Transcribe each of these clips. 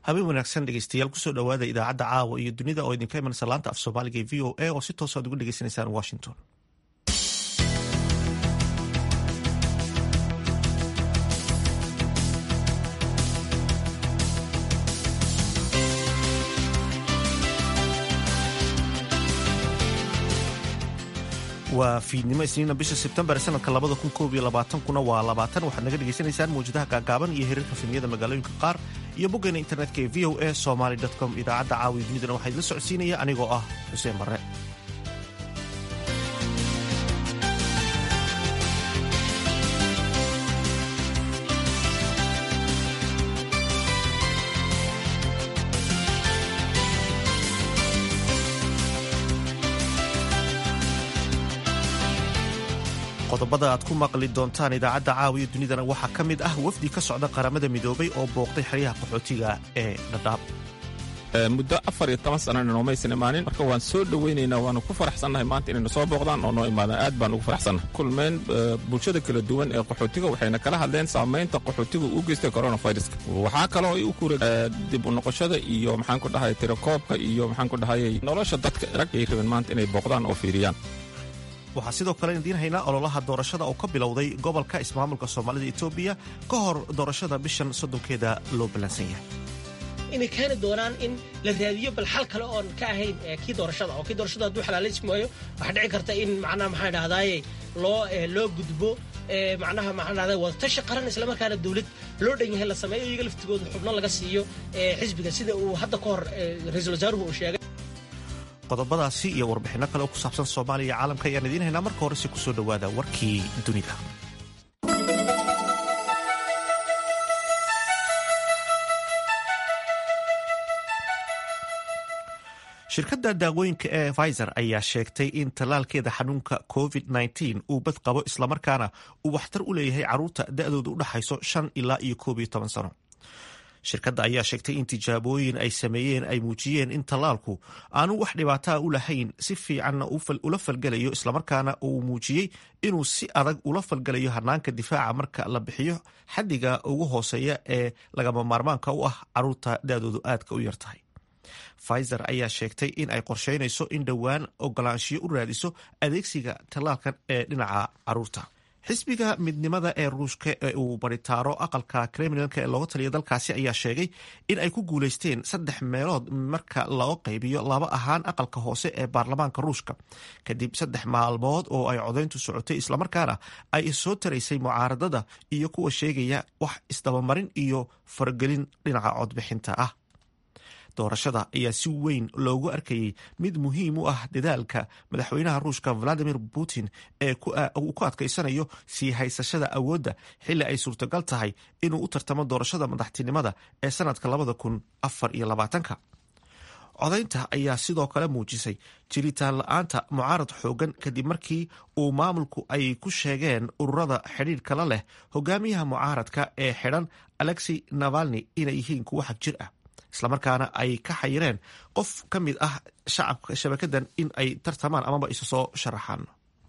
habeen wanaagsan dhegeystayaal kusoo dhowaada idaacadda caawa iyo dunida oo idinka imanaysa laanta af soomaaliga ee v o a oo si toos aad uga dhegeysanaysaan washington. waa fiidnimo isniina bisha sebtembar sanadka 2021 waa 20 waxaad naga dhegaysanaysaan mawjadaha gaagaaban iyo hirarka filmiyada magaalooyinka qaar iyo boggeena internetka ee v o a somali.com. idaacadda caawi dunidana waxaa idila socodsiinaya anigoo ah xuseen barre. qodobada aad ku maqli doontaan idaacadda caawiya dunidana waxaa ka mid ah wafdi ka socda qaramada midoobay oo booqday xeryaha qaxootiga ee dhadhaab. muddo 14 sanana noomaysan imaanin, marka waan soo dhowaynaynaa, waanu ku faraxsannahay maanta inayna soo booqdaan oo noo imaadaan. aad baan ugu faraxsannahay. kulmeen bulshada kala duwan ee qaxootiga waxayna kala hadleen saamaynta qaxootiga u geystay coronaviruska. waxaa kaloo ay u kura dib u noqoshada iyo maxaan ku dhahay tirakoobka iyo maxaan ku dhahayay nolosha dadka rag ay rabeen maanta inay booqdaan oo fiiriyaan. waxaa sidoo kale idiin haynaa ololaha doorashada oo ka bilowday gobolka ismaamulka soomaalida etoobiya ka hor doorashada bishan 30keeda loo ballansan yahay. inay keeni doonaan in la raadiyo bal xal kale oon ka ahayn kii doorashada oo kii doorashada hadduu xalaalaysi waayo waxaa dhici karta in macnaha maxaa dhahdaye loo gudbo macnaha maxaa dhahdaye wadatashi qaran islamarkaana dawlad loo dhan yahay la sameeyo iyaga laftigooda xubno laga siiyo xisbiga sida uu hadda ka hor ra-iisul wasaaruhu uu sheegay. qodobadaasi iyo warbixinno kale oo ku saabsan soomaaliya iyo caalamka ayaan idiin haynaa. marka hore si kusoo dhowaada warkii dunida. shirkadda daawooyinka ee Pfizer ayaa sheegtay in tallaalkeeda xanuunka COVID-19 uu bad qabo islamarkaana uu waxtar u leeyahay carruurta da'doodu u dhaxayso 5 ilaa 11 sano. shirkadda ayaa sheegtay in tijaabooyin ay sameeyeen ay muujiyeen in tallaalku aanu wax dhibaataa u lahayn, si fiicanna ula falgelayo, islamarkaana uu muujiyey inuu si adag ula falgelayo hanaanka difaaca marka la bixiyo xaddiga ugu hooseeya ee lagama maarmaanka u ah carruurta da'doodu aadka u yar tahay. Pfizer ayaa sheegtay in ay qorsheynayso in dhowaan ogolaanshiyo u raadiso adeegsiga tallaalkan ee dhinaca carruurta. xisbiga midnimada ee ruushka ee uu baritaaro aqalka kremlinka ee looga taliya dalkaasi ayaa sheegay in ay ku guulaysteen 3 meelood marka loo qaybiyo 2 ahaan aqalka hoose ee baarlamaanka ruushka kadib 3 maalmood oo ay codayntu socotay, islamarkaana ay soo taraysay mucaaradada iyo kuwa sheegaya wax isdabamarin iyo faragelin dhinaca codbixinta ah. doorashada ayaa si weyn loogu arkayay mid muhiim u ah dadaalka madaxweynaha ruushka Vladimir Putin ee uu ku adkaysanayo sii haysashada awoodda xilli ay suurtagal tahay inuu u tartamo doorashada madaxtinimada ee sanadka 2024. codaynta ayaa sidoo kale muujisay jiritaan la-aanta mucaarad xoogan kadib markii uu maamulku ay ku sheegeen ururada xidhiidhka la leh hogaamiyaha mucaaradka ee xidhan Alexei Navalny inay yihiin kuwo xag jir ah, islamarkaana ay ka xayireen qof ka mid ah shacabka shabakadan in ay tartamaan amaba isu soo sharaxaan.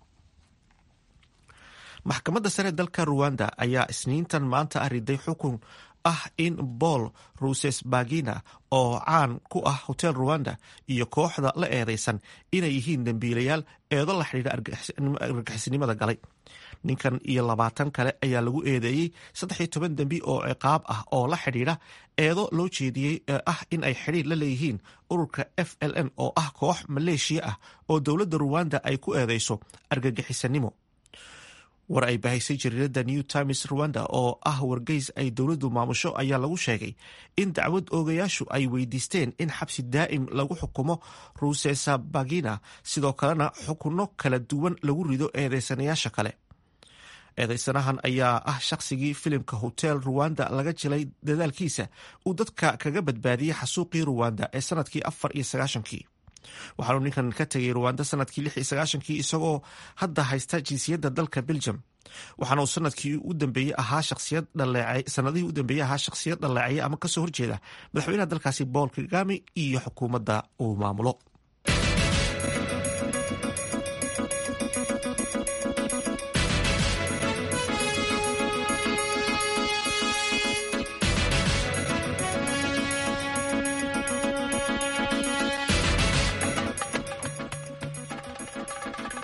maxkamadda sare dalka Rwanda ayaa isniintan maanta riday xukun ah in Paul Rusesabagina oo caan ku ah Hotel Rwanda iyo kooxda la eedeysan inay yihiin dambiilayaal eedo la xidhiidha argagixisnimada galay. ninkan iyo 20 kale ayaa lagu eedeeyey 13 dembi oo ciqaab ah oo la xidhiidha eedo loo jeediyey ah in ay xidhiidh la leeyihiin ururka FLN oo ah koox maleeshiya ah oo dowladda Rwanda ay ku eedeyso argagixisanimo. war ay bahaysay jariirada New Times Rwanda oo ah wargeys ay dowladdu maamusho ayaa lagu sheegay in dacwad oogayaashu ay weydiisteen in xabsi daa'im lagu xukumo Rusesabagina, sidoo kalena xukunno kala duwan lagu rido eedeysanayaasha kale. eedeysanahan ayaa ah shaqsigii filimka Hotel Rwanda laga jilay dadaalkiisa uu dadka kaga badbaadiyey xasuuqii Rwanda ee sanadkii 94. waxaanu ninkan ka tegay Rwanda sanadkii 96 isagoo hadda haysta jinsiyadda dalka Belgium. waxaana uu sanadihii u dambeeyey ahaa shakhsiyad dhaleecaya ama kasoo horjeeda madaxweynaha dalkaasi Paul Kagame iyo xukuumadda uu maamulo.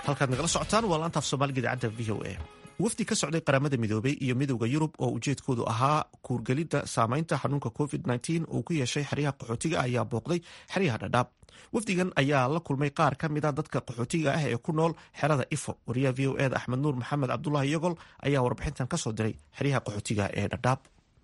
halkaad nagala socotaan waa laanta af soomaaliga idaacadda v o a. wafdi ka socday qaramada midoobay iyo midowda yurub oo ujeedkoodu ahaa kuurgelidda saamaynta xanuunka covid-19 uu ku yeeshay xeryaha qaxootiga ayaa booqday xeryaha dhadhaab. wafdigan ayaa la kulmay qaar ka mid a dadka qaxootiga ah ee ku nool xerada ifo. wariyaha v o eda axmed nuur maxamed cabdulahi yogol ayaa warbixintan ka soo diray xeryaha qaxootiga ee dhadhaab.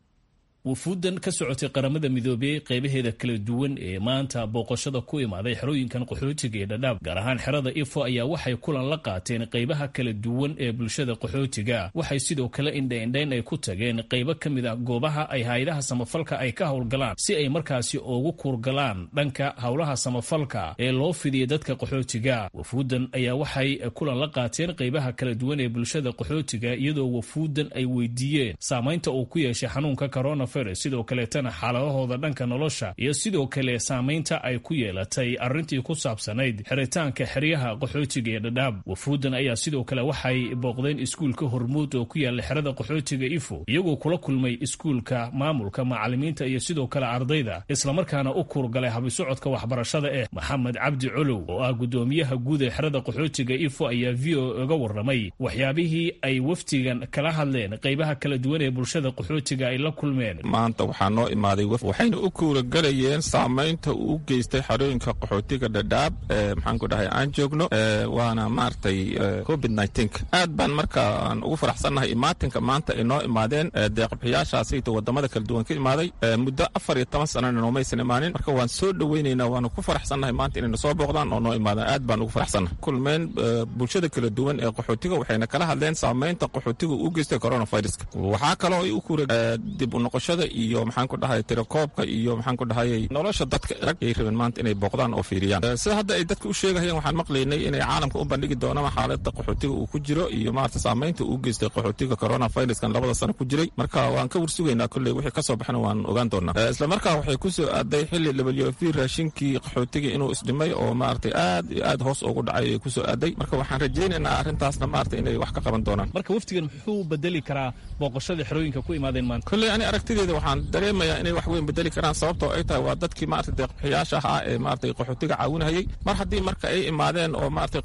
wufuuddan ka socotay qaramada midoobey qaybaheeda kala duwan ee maanta booqashada ku imaaday xerooyinkan qaxootiga ee dhadhaab gaar ahaan xerada ifo ayaa waxay kulan la qaateen qaybaha kala duwan ee bulshada qaxootiga. waxay sidoo kale indhaindhayn ay ku tageen qaybo ka mid ah goobaha ay hay-adaha samafalka ay ka howlgalaan si ay markaasi ugu kuurgalaan dhanka howlaha samafalka ee loo fidiyay dadka qaxootiga. wufuuddan ayaa waxay kulan la qaateen qaybaha kala duwan ee bulshada qaxootiga iyadoo wufuuddan ay weydiiyeen saamaynta uu ku yeeshay xanuunka corona sidoo kaleetana xaaladahooda dhanka nolosha iyo sidoo kale saamaynta ay ku yeelatay arrintii ku saabsanayd xiritaanka xeryaha qaxootiga ee dhadhaab. wufuuddan ayaa sidoo kale waxay booqdeen iskuulka hormuud oo ku yaala xerada qaxootiga ifo iyagoo kula kulmay iskuulka maamulka macalimiinta iyo sidoo kale ardayda islamarkaana u kuurgalay habisocodka waxbarashada maxamed cabdi colow oo ah gudoomiyaha guud ee xerada qaxootiga ifo ayaa v o uga warramay waxyaabihii ay wafdigan kala hadleen qaybaha kala duwan ee bulshada qaxootiga ay la kulmeen. maanta waxaa noo imaaday waxayna u kuuragalayeen saamaynta uu u geystay xerooyinka qaxootiga dhadhaab maxaanku dhahay aan joogno waana maaragtay covid-19 aad baan marka aan ugu faraxsannahay imaatinka maanta ay noo imaadeen deeqbixiyaashaasayto wadamada kala duwan ka imaaday muddo 14 sanana noomaysan imaanin marka waan soo dhoweynaynaa waana ku faraxsannahay maanta inayna soo booqdaan oo noo imaadaan aad baan ugu faraxsannahay kulmeen bulshada kala duwan ee qaxootiga waxayna kala hadleen saamaynta qaxootiga uu geystay coronaviruska. waxaa kaloo ay u kuura dib u noqoshada iyo maxaanku dhahay tirakoobka iyo maxaanku dhahay nolosha dadka ay rabeen maanta inay booqdaan oo fiiriyaan. sida hadda ay dadka u sheegayeen waxaan maqlaynay inay caalamka u bandhigi doonaan xaaladda qaxootiga uu ku jiro iyo maarta saamaynta uu geystay qaxootiga coronaviruskan 2 sano ku jiray marka waan ka warsugaynaa kulley wixii ka soo baxna waan ogaan doonaa. isla markaa waxay ku soo aaday xilli WFP raashinkii qaxootiga inuu isdhimay oo maartay aad hoos ugu dhacay ay ku soo aaday marka waxaan rajaynaynaa arrintaasna maarta inay wax ka qaban doonaan. marka wafdigan muxuu bedeli karaa booqashada xerooyinka ku imaadeen maanta? kulley ani aragtideeda waxaan dareemayaa inay wax weyn bedeli karaan sababtoo ay tahay waa dadkii maartay deeqbixiyaasha ahaa ee maartay qaxootiga caawinayay mar haddii marka ay imaadeen oo maartay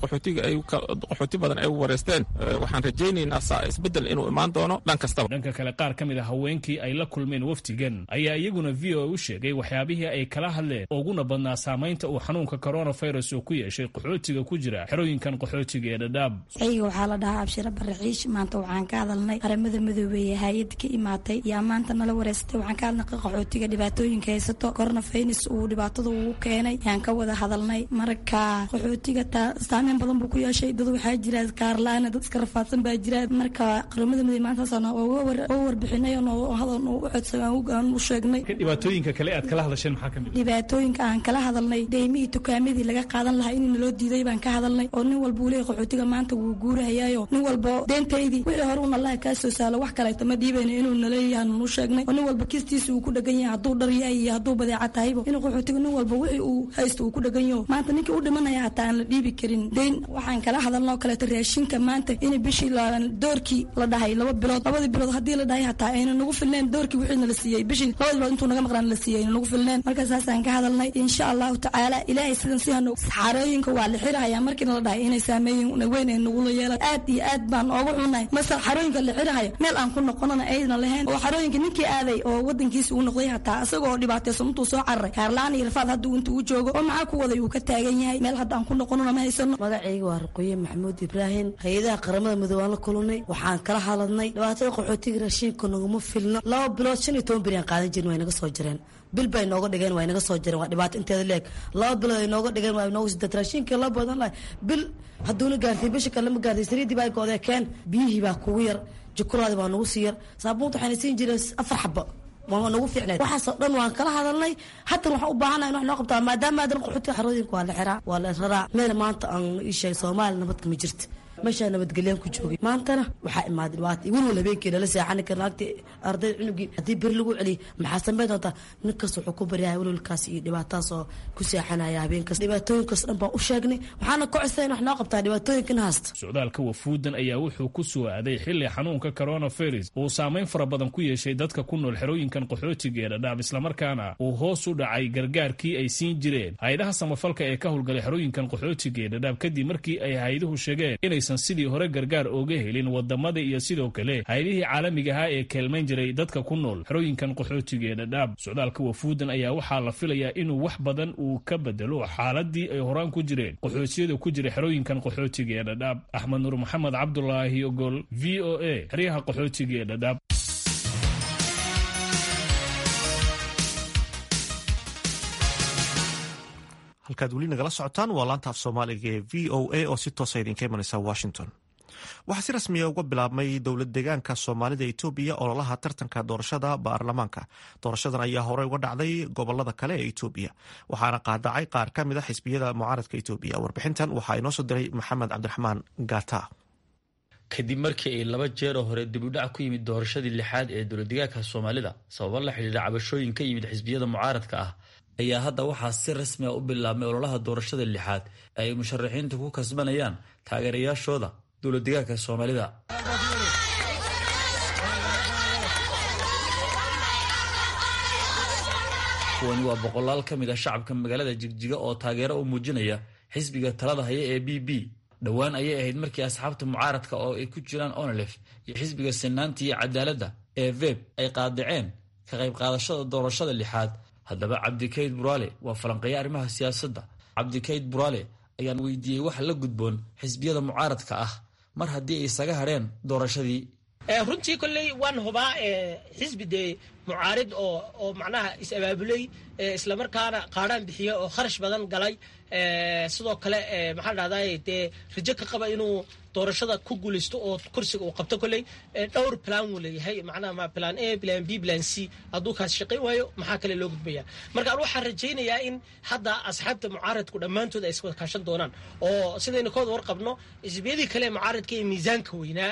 qaxooti badan ay wareysteen waxaan rajaynaynaa isbedel inuu imaan doono dhan kastaba. dhanka kale qaar ka mid a haweenkii ay la kulmeen wafdigan ayaa iyaguna v o u sheegay waxyaabihii ay kala hadleen uguna badnaa saamaynta uu xanuunka coronavirus uu ku yeeshay qaxootiga ku jira xerooyinkan qaxootiga ee dhadhaab. ayga waxaa la dhahaa abshira baraxiish maanta waxaan ka hadalnay qaramada midoobey ee hay-ad ka imaatay yaa maanta nala wareysatay waxaan ka hadlnay qaxootiga dhibaatooyinka haysato coronavirus uu dhibaatada uu keenay yaan ka wada hadalnay marka qaxootiga saameyn badan buu ku yeeshay dad waxaa jira kaarlaana dad iska rafaadsan baa jira marka qaramada midoobey maantaasana oo warbixinay oo hadal u codsagaan u sheegnay. dhibaatooyinka kale aad kala hadasheen maxaa ka mid ah? dhibaatooyinka aan kala hadalnay deymihii tukaamadii laga qaadan lahaa in loo diiday baan ka hadalnay oo nin walba uu leeyahay qaxootiga maanta wuu guurahayaayo nin walba deentaydii wixii hore uun allaha kaa soo saalo wax kaleeto ma dhiibayna inuu naleeyahan u sheegnay oo nin walba kistiisa uu ku dhagan yahay hadduu dhar yahay iyo hadduu badeeca tahaybo inuu qaxootiga nin walba wixii uu haysto uu ku dhagan yaho maanta ninkii u dhimanaya hataa aan la dhiibi karin deyn. waxaan kala hadalnoo kaleeto raashinka maanta in bishii doorkii la dhahay 2 bilood 2 bilood haddii la dhahay hataa ayna nagu filneen doorkii wixii la siiyey bishii 2 bilood intuu naga maqnaan la siiyey nagu filneen marka saasaan ka hadalnay insha allahu tacaala ilaahay sidan si hano xarooyinka waa la xirahayaa markii la dhahay inay saameeyeen weyn ay nagu yeelan aad iyo aad baan oogu xunahay masal xarooyinka la xirahayo meel aan ku noqonana ayna lahayn oo xarooyinka ninkii aaday oo wadankiisa uu noqday hataa asagoo dhibaataysan intuu soo cararay kaarlaan iyo rafaad hadduu intuu joogo oo maxaa ku waday uu ka taagan yahay meel hadda aan ku noqonana ma haysano. magacayga waa Ruqayye Maxamuud Ibrahim hay'adaha qaramada midoobay aan la kulannay waxaan kala hadalnay dhibaatada qaxootiga raashinka naguma filno 2 bilood 15 biri aan qaadan jirnay way naga soo jireen bil bay nooga dhigeen way naga soo jireen waa dhibaato inteeda leeg 2 bilood ay nooga dhigeen way nooga sida raashinka la badan lahay bil hadduuna gaartay bisha kale ma gaartay sariidii baa go'day keen biyihii baa kugu yar jukuraadi baa nagu sii yar saabuunta waxaan siin jiray 4 xabbo waa nagu fiicnay waxaas dhan waan kala hadalnay hatta waxaan u baahanahay in wax noo qabtaa maadaama adan qaxootiga xarooyinka waa la xiraa waa la raraa meel maanta aan ishay Soomaali nabad kama jirto meeshaa nabadgelyaan ku joogay maantana waxaa imaaday dhibaata weliwal habeenkii lala seexani kara naagtii arday cunugii haddii beri lagu celiyay maxaa sameyn doontaa ninkas wuxuu ku baryahay welwalkaas iyo dhibaatadaas oo ku seexanaya habeenkaas dhibaatooyinkaas dhan baan u sheegnay waxaana ka codsaday in wax noo qabtaa dhibaatooyinkan haasta socdaalka wafuudan ayaa wuxuu ku soo aaday xilli xanuunka coronavirus uu saameyn fara badan ku yeeshay dadka ku nool xerooyinkan qaxootiga ee Dadaab islamarkaana uu hoos u dhacay gargaarkii ay siin jireen hay'adaha samafalka ee ka howlgalay xerooyinkan qaxootiga ee Dadaab kadib markii ay hay'aduhu sheegeen inaysan sidii hore gargaar uga helin wadamada iyo sidoo kale hay'adihii caalamiga ah ee kaalmayn jiray dadka ku nool xerooyinkan qaxootiga ee Dadaab socdaalka wafuudan ayaa waxaa la filayaa inuu wax badan uu ka bedelo xaaladii ay horaan ku jireen qaxootiyada ku jira xerooyinkan qaxootiga ee Dadaab Axmed Nuur Maxamed Cabdullaahi Ogol VOA xeryaha qaxootiga ee Dadaab halkaad weli nagala socotaan waa laanta af soomaaliga ee VOA oo si toosa idinka imanaysa Washington. waxaa si rasmiya uga bilaabmay dowlad deegaanka soomaalida Itoobiya ololaha tartanka doorashada baarlamaanka. doorashadan ayaa horey uga dhacday gobolada kale ee Itoobiya waxaana qaadacay qaar ka mid a xisbiyada mucaaradka Itoobiya. warbixintan waxaa inoo soo diray Maxamed Cabdiraxmaan Gata. kadib markii ay 2 jeer hore dib u dhac ku yimid doorashadii 6aad ee dowlad deegaanka Soomaalida sabab la xiriira cabashooyin ka yimid xisbiyada mucaaradka ah ayaa hadda waxaa si rasmi ah u bilaabmay ololaha doorashada 6aad ay musharaxiintu ku kasbanayaan taageerayaashooda dowlad deegaanka Soomaalida. kuwani waa boqolaal ka mid ah shacabka magaalada Jigjiga oo taageero u muujinaya xisbiga talada haya ee BB. dhowaan ayay ahayd markii asxaabta mucaaradka oo ay ku jiraan ONLF iyo xisbiga Sinaanta iyo Cadaaladda ee VEB ay qaadaceen ka qayb qaadashada doorashada 6aad. haddaba Cabdikayd Buraale waa falanqeeya arrimaha siyaasadda. Cabdikayd Buraale ayaan weydiiyey wax la gudboon xisbiyada mucaaradka ah mar haddii ay isaga hareen doorashadii. runtii kolley waan hubaa xisbi dee mucaarid oo macnaha is-abaabulay islamarkaana qaadhaan bixiya oo kharash badan galay sidoo kale maxaa dhahday dee rajo ka qaba inuu doorashada ku guulaysto oo kursiga uu qabto kolley dhowr plan uu leeyahay macnaha plan A plan B plan C hadduu kaas shaqayn waayo maxaa kale loo gudbaya. marka aan waxaan rajaynayaa in hadda asxaabta mucaaradku dhammaantood ay iswada kaashan doonaan oo sidaynu ka wada warqabno xisbiyadii kale mucaaradka ee miisaanka weynaa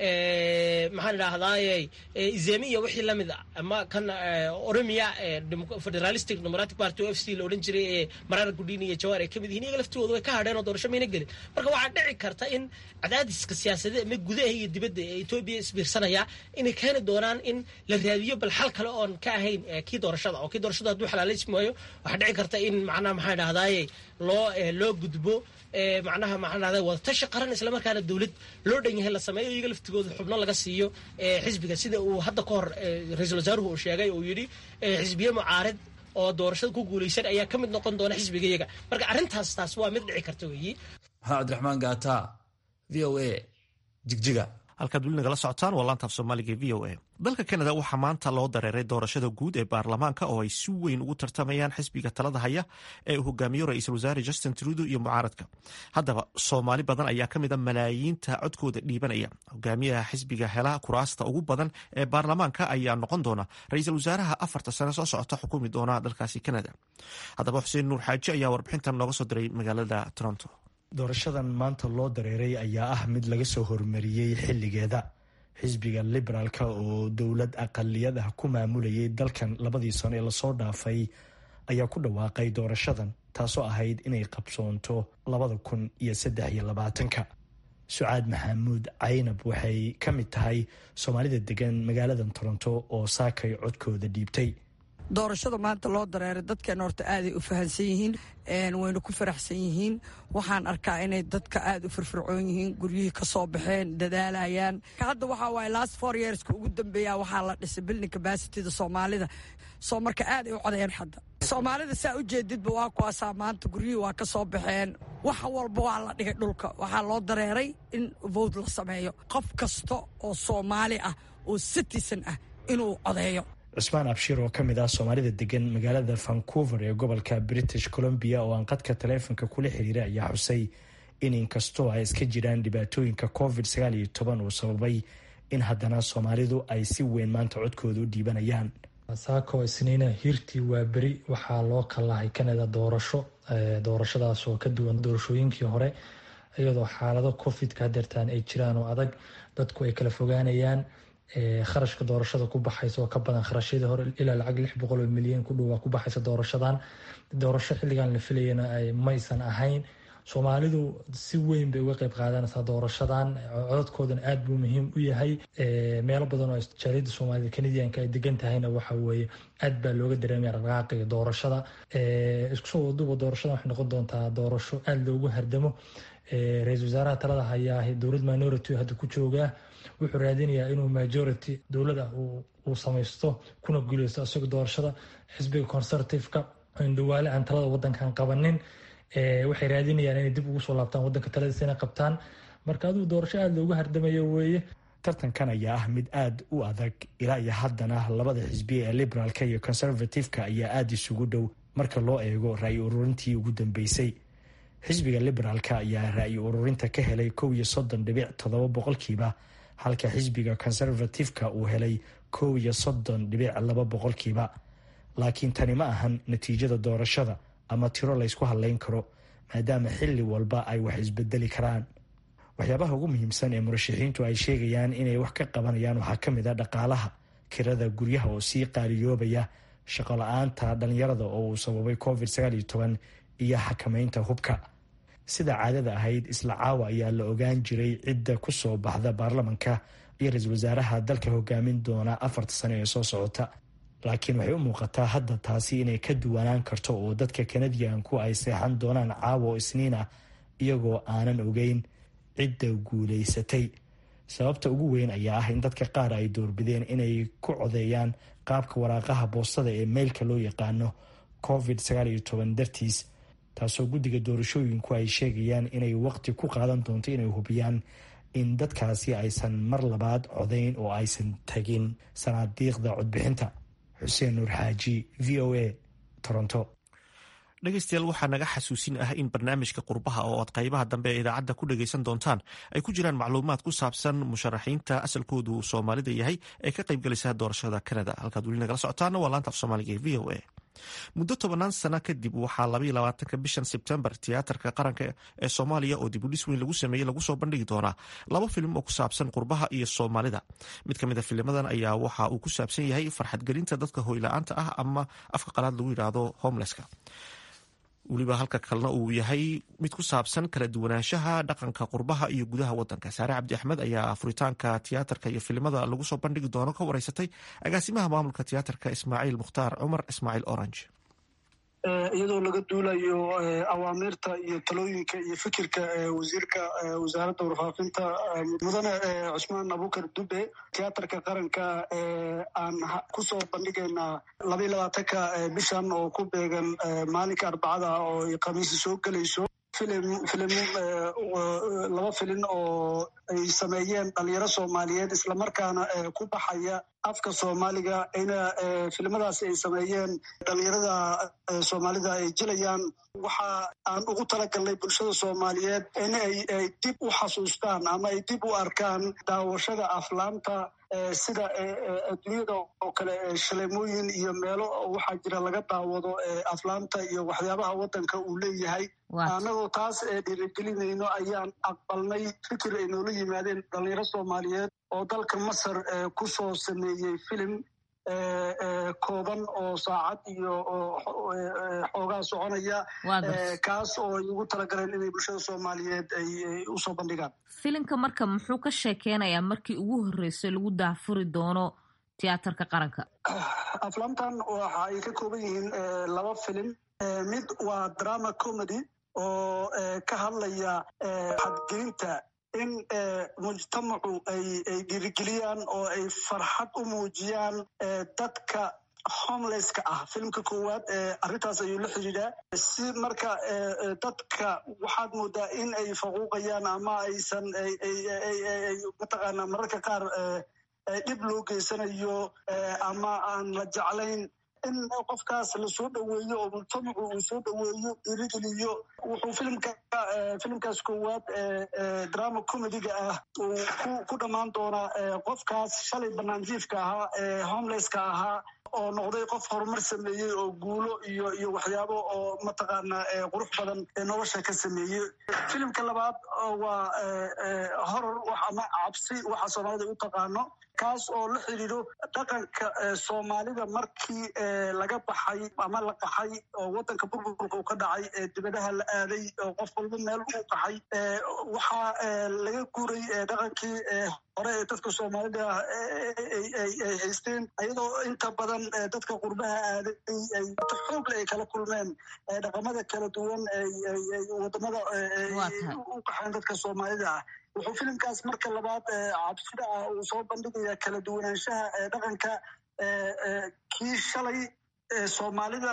maxaan idhahdaaye izemiya wixii lamid ah ama kan Oromia Federalistic Democratic Party of FC la odhan jiray ee Marar Gudini iyo Jawar ay kamid yihiin iyaga laftooda way ka hadheen oo doorasho mayna gelin. marka waxaa dhici karta in cadaadiska siyaasadeed ama gudaha iyo dibadda ee Itoobiya isbiirsanaya inay keeni doonaan in la raadiyo bal xal kale oon ka ahayn kii doorashada oo kii doorashada hadduu xalaalaysmi waayo waxaa dhici karta in macnaha maxaa idhahdaaye loo gudbo macnaha maxaa dhahday wada tashi qaran isla markaana dawlad loo dhan yahay la sameeyo iyaga laftigooda xubno laga siiyo xisbiga sida uu hadda ka hor ra'iisul wasaaruhu uu sheegay oo yidhi xisbiye mucaarid oo doorashada ku guulaysan ayaa ka mid noqon doona xisbiga iyaga. marka arrintaas taas waa mid dhici karta weeyi. maxamed cabdiraxmaan Gata VOA Jigjiga. halkaad weli nagala socotaan waa laanta af soomaaliga VOA. dalka Canada waxaa maanta loo dareeray doorashada guud ee baarlamaanka oo ay si weyn ugu tartamayaan xisbiga talada haya ee uu hogaamiyo ra'iisul wasaare Justin Trudeau iyo mucaaradka. haddaba Soomaali badan ayaa ka mid a malaayiinta codkooda dhiibanaya. hogaamiyaha xisbiga hela kuraasta ugu badan ee baarlamaanka ayaa noqon doona ra'iisul wasaaraha 4 sano soo socota xukumi doona dalkaasi Canada. haddaba Xuseen Nuur Xaaji ayaa warbixintan nooga soo diray magaalada Toronto. doorashadan maanta loo dareeray ayaa ah mid laga soo hormariyey xilligeeda. xisbiga liberaalka oo dowlad aqaliyad ah ku maamulayay dalkan 2 sano ee lasoo dhaafay ayaa ku dhawaaqay doorashadan taasoo ahayd inay qabsoonto 2023. Sucaad Maxamuud Caynab waxay ka mid tahay Soomaalida degan magaalada Toronto oo saakay codkooda dhiibtay. doorashada maanta loo dareeray dadkan horta aaday u fahansan yihiin wayna ku faraxsan yihiin. waxaan arkaa inay dadka aad u firfircoon yihiin, guryihii ka soo baxeen, dadaalayaan. hadda waxaa waaye last 4 yearska ugu dambeeya waxaa la dhisay building capacityda Soomaalida soo marka aad ay u codeen. hadda Soomaalida saa u jeedidba waa kuwaasaa maanta guryihii waa ka soo baxeen, wax walba waa la dhigay dhulka. waxaa loo dareeray in vote la sameeyo qof kasta oo Soomaali ah oo citizen ah inuu codeeyo. Cusmaan Abshir oo ka mid ah Soomaalida degan magaalada Vancouver ee gobolka British Columbia oo aan qadka taleefanka kula xiriiray ayaa xusay in inkastoo ay iska jiraan dhibaatooyinka COVID-19 oo sababay in haddana Soomaalidu ay si weyn maanta codkooda u dhiibanayaan. saako isniina hirtii waa beri waxaa loo kalahay Canada doorashadaas oo ka duwan doorashooyinkii hore. iyadoo xaalado covidka hadeertaan ay jiraan oo adag, dadku ay kala fogaanayaan, kharashka doorashada ku baxaysa oo ka badan kharashyadii hore, ilaa lacag 600 milyan ku dhow ku baxaysa doorashadan. Doorasho xilligan la filayana maysan ahayn. Soomaalidu si weyn bay uga qayb qaadanaysaa doorashadan, codadkoodana aad buu muhiim u yahay. Meelo badan oo jaaliyadda Soomaalida Kanadiyaanka ay degan tahayna waxa weeye aad baa looga dareemaya dhaqdhaqaaqa doorashada. Isku soo waduba doorashadan waxay noqon doontaa doorasho aad loogu hardamo. Ra-iisul wasaaraha talada hayaa dowlad minority hadda ku joogaa, wuxuu raadinayaa inuu majority dowladda uu samaysto kuna guuleysto isaga doorashada. Xisbiga conservative-ka indhawaale aan talada wadankan qabanin, waxay raadinayaan inay dib ugu soo laabtaan wadanka taladiisa inay qabtaan. Marka aduu doorasho aad loogu hardamayo weeye. tartankan ayaa ah mid aad u adag, ilaa iyo haddana labada xisbi ee liberaalka iyo conservative-ka ayaa aad isugu dhow marka loo eego ra'yi ururintii ugu dambeysay. xisbiga liberaalka ayaa ra'yi ururinta ka helay 31.7%, halka xisbiga conservative-ka uu helay 31.2%. laakiin tani ma ahan natiijada doorashada ama tiro laysku hadlayn karo, maadaama xilli walba ay wax isbedeli karaan. waxyaabaha ugu muhiimsan ee murashaxiintu ay sheegayaan inay wax ka qabanayaan waxaa ka mid a dhaqaalaha, kirada guryaha oo sii qaaliyoobaya, shaqo la-aanta dhalinyarada oo uu sababay covid-19 iyo xakamaynta hubka. sida caadada ahayd, isla caawa ayaa la ogaan jiray cidda ku soo baxda baarlamanka iyo ra-iisul wasaaraha dalka hogaamin doona 4 sano ee soo socota. laakiin waxay u muuqataa hadda taasi inay ka duwanaan karto oo dadka kanadiyaanku ay seexan doonaan caawa oo isniin ah iyagoo aanan ogeyn cidda guulaysatay. sababta ugu weyn ayaa ah in dadka qaar ay doorbideen inay ku codeeyaan qaabka waraaqaha boostada ee meylka loo yaqaano covid-19 dartiis, taasoo guddiga doorashooyinku ay sheegayaan inay waqti ku qaadan doonto inay hubiyaan in dadkaasi aysan mar labaad codeyn oo aysan tagin sanaadiiqda codbixinta. xuseen nuur xaaji, v o a, Toronto. dhegeystayaal, waxaa naga xasuusin ah in barnaamijka qurbaha oo aad qaybaha dambe ee idaacadda ku dhegaysan doontaan ay ku jiraan macluumaad ku saabsan musharaxiinta asalkoodu soomaalida yahay ee ka qaybgalaysa doorashada Canada. halkaad weli nagala socotaana waa laanta af soomaaliga ee v o a. muddo 10 sano kadib waxaa 22 bishan Sebtembar tiyaatarka qaranka ee Soomaaliya oo dib u dhis weyn lagu sameeyey lagu soo bandhigi doonaa 2 filim oo ku saabsan qurbaha iyo Soomaalida. mid ka mid ah filmadan ayaa waxa uu ku saabsan yahay farxad gelinta dadka hoyla-aanta ah ama afka qalaad lagu yiraahdo homelesska. weliba halka kalena uu yahay mid ku saabsan kala duwanaanshaha dhaqanka qurbaha iyo gudaha wadanka. saare cabdi axmed ayaa furitaanka tiyaatarka iyo filimada lagu soo bandhigi doono ka wareysatay agaasimaha maamulka tiyaatarka Ismaaciil Mukhtaar Cumar Ismaaciil Orange. iyadoo laga duulayo awaamirta iyo talooyinka iyo fikirka wasiirka wasaaradda warfaafinta mudane cusmaan abukar dube, tiyaatarka qaranka aan kusoo bandhigaynaa 22ka bishan oo ku beegan maalinka arbacada oo khamiisi soo gelayso laba filin oo ay sameeyeen dhalinyaro Soomaaliyeed islamarkaana ku baxaya afka Soomaaliga. filimadaasi ay sameeyeen dhalinyarada Soomaalida ay jilayaan. waxa aan ugu talagalnay bulshada Soomaaliyeed in ay dib u xasuustaan ama ay dib u arkaan daawashada aflaanta sida adduunyada oo kale shaleemooyin iyo meelo waxaa jira laga daawado aflaanta iyo waxyaabaha wadanka uu leeyahay. anagoo taas dhiirigelinayno ayaan aqbalnay fikir ay noola yimaadeen dhalinyaro Soomaaliyeed oo dalka Masar ku soo sameeyey filim kooban oo saacad iyo xoogaa soconaya, kaas oo ay ugu talagaleen inay bulshada Soomaaliyeed ay usoo bandhigaan. filimka marka muxuu ka sheekeynayaa markii ugu horreysay lagu daafuri doono tiyaatarka qaranka? aflaamtan waxa ay ka kooban yihiin 2 filim. mid waa drama comedy oo ka hadlaya xadgelinta in mujtamacu ay dhiirigeliyaan oo ay farxad u muujiyaan dadka homelesska ah. filimka koowaad arrintaas ayuu la xidhiidhaa. si marka dadka waxaad moodaa in ay faquuqayaan ama aysan mataqaanaa mararka qaar dhib loo geysanayo ama aan la jeclayn, in qofkaas la soo dhoweeyo oo mujtamacu uu soo dhoweeyo, dhiirigeliyo. wuxuu filimkaas koowaad drama comediga ah uu ku dhammaan doonaa qofkaas shalay banaanjiifka ahaa homelesska ahaa oo noqday qof horumar sameeyey oo guulo iyo waxyaabo oo mataqaana qurux badan nolosha ka sameeyey. filimka labaad waa horor ama cabsi waxa soomaalida u taqaano, kaas oo la xiriiro dhaqanka soomaalida markii laga baxay ama la qaxay oo wadanka burburka uu ka dhacay dibadaha la aaday oo qof walba meel u qaxay. waxaa laga guuray dhaqankii hore ee dadka soomaalida ay haysteen, ayadoo inta badan dadka qurbaha aaday ay xoogle ay kala kulmeen dhaqamada kala duwan wadamada u qaxeen dadka soomaalida ah. wuxuu filimkaas marka labaad cabsida ah uu soo bandhigaya kala duwanaanshaha dhaqanka kii shalay soomaalida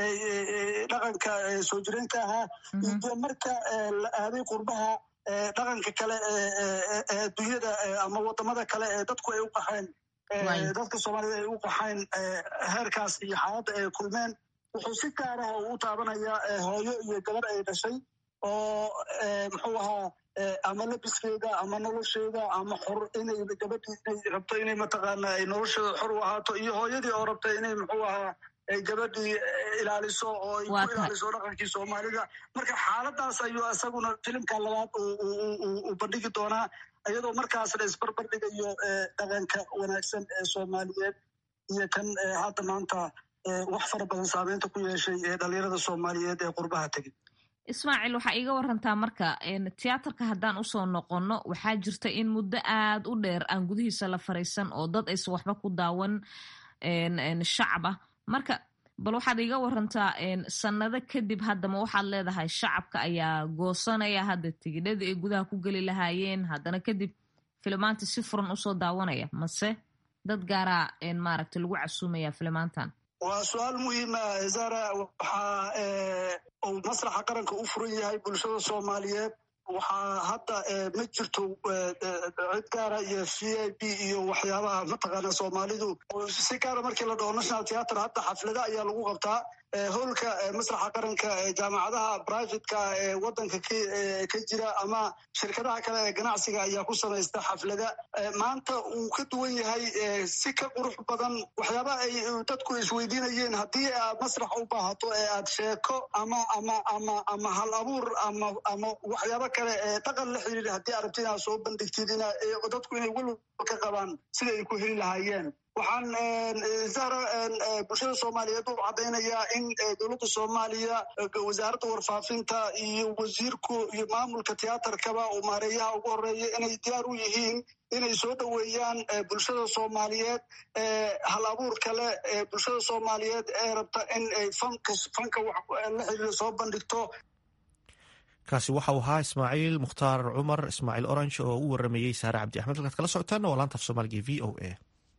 dhaqanka soo jireenka ahaa iyo marka la aaday qurbaha dhaqanka kale adduunyada ama wadamada kale ee dadku ay u qaxeen dadka soomaalida ay u qaxeen heerkaas iyo xaaladda ay kulmeen. wuxuu si gaar ah u taabanaya hooyo iyo gabar ay dhashay oo muxuu ahaa ama labiskeeda ama nolosheeda ama xor inay gabadhii inay rabto inay mataqaana ay nolosheeda xor u ahaato, iyo hooyadii oo rabta inay muxuu ahaa ay gabadhii ilaaliso oo ay ku ilaaliso dhaqankii soomaalida. marka xaaladaas ayuu isaguna filimka labaad uu bandhigi doonaa, iyadoo markaasna isbarbardhigayo dhaqanka wanaagsan ee soomaaliyeed iyo kan hadda maanta wax fara badan saameynta ku yeeshay dhalinyarada soomaaliyeed ee qurbaha tegey. ismaaciil, waxaa iiga warantaa marka tiyaatarka haddaan usoo noqono, waxaa jirta in muddo aad u dheer aan gudihiisa la fariisan oo dad aysan waxba ku daawan shacab ah. marka bal waxaad iiga warantaa sanado kadib haddama waxaad leedahay shacabka ayaa goosanaya hadda tigidhadii ay gudaha ku geli lahaayeen, haddana kadib filimaanta si furan usoo daawanaya, mase dad gaaraa maaragta lagu casuumaya filimaantan? waa su-aal muhiima zara. waxaa uu masraxa qaranka u furan yahay bulshada soomaaliyeed. waxaa hadda ma jirto cid gaara iyo VIP iyo waxyaabaha mataqaana soomaalidu si gaara markii la dhaho national theatre hadda xaflada ayaa lagu qabtaa. howlka masraxa qaranka jaamacadaha privateka ee wadanka ka jira ama shirkadaha kale ee ganacsiga ayaa ku samaysta xaflada. maanta uu ka duwan yahay si ka qurux badan. waxyaaba ay dadku isweydiinayeen haddii aad masrax u baahato ee aad sheeko ama hal abuur ama waxyaaba kale ee dhaqan la xiriira haddii aad rabti inaad soo bandhigtid dadku inay weli ka qabaan sida ay ku heli lahaayeen. waxaan zahra bulshada soomaaliyeed u caddaynayaa in dowladda soomaaliya wasaaradda warfaafinta iyo wasiirku iyo maamulka tiyaatarkaba uu maareeyaha ugu horeeya inay diyaar u yihiin inay soo dhoweeyaan bulshada soomaaliyeed hal abuur kale bulshada soomaaliyeed ee rabta in ay fanka la xiriiro soo bandhigto. kaasi waxa uu ahaa ismaaciil mukhtaar cumar ismaaciil orange oo u waramayey saare cabdi axmed. halkaad kala socotaan waa laanta af soomaaliga v o a.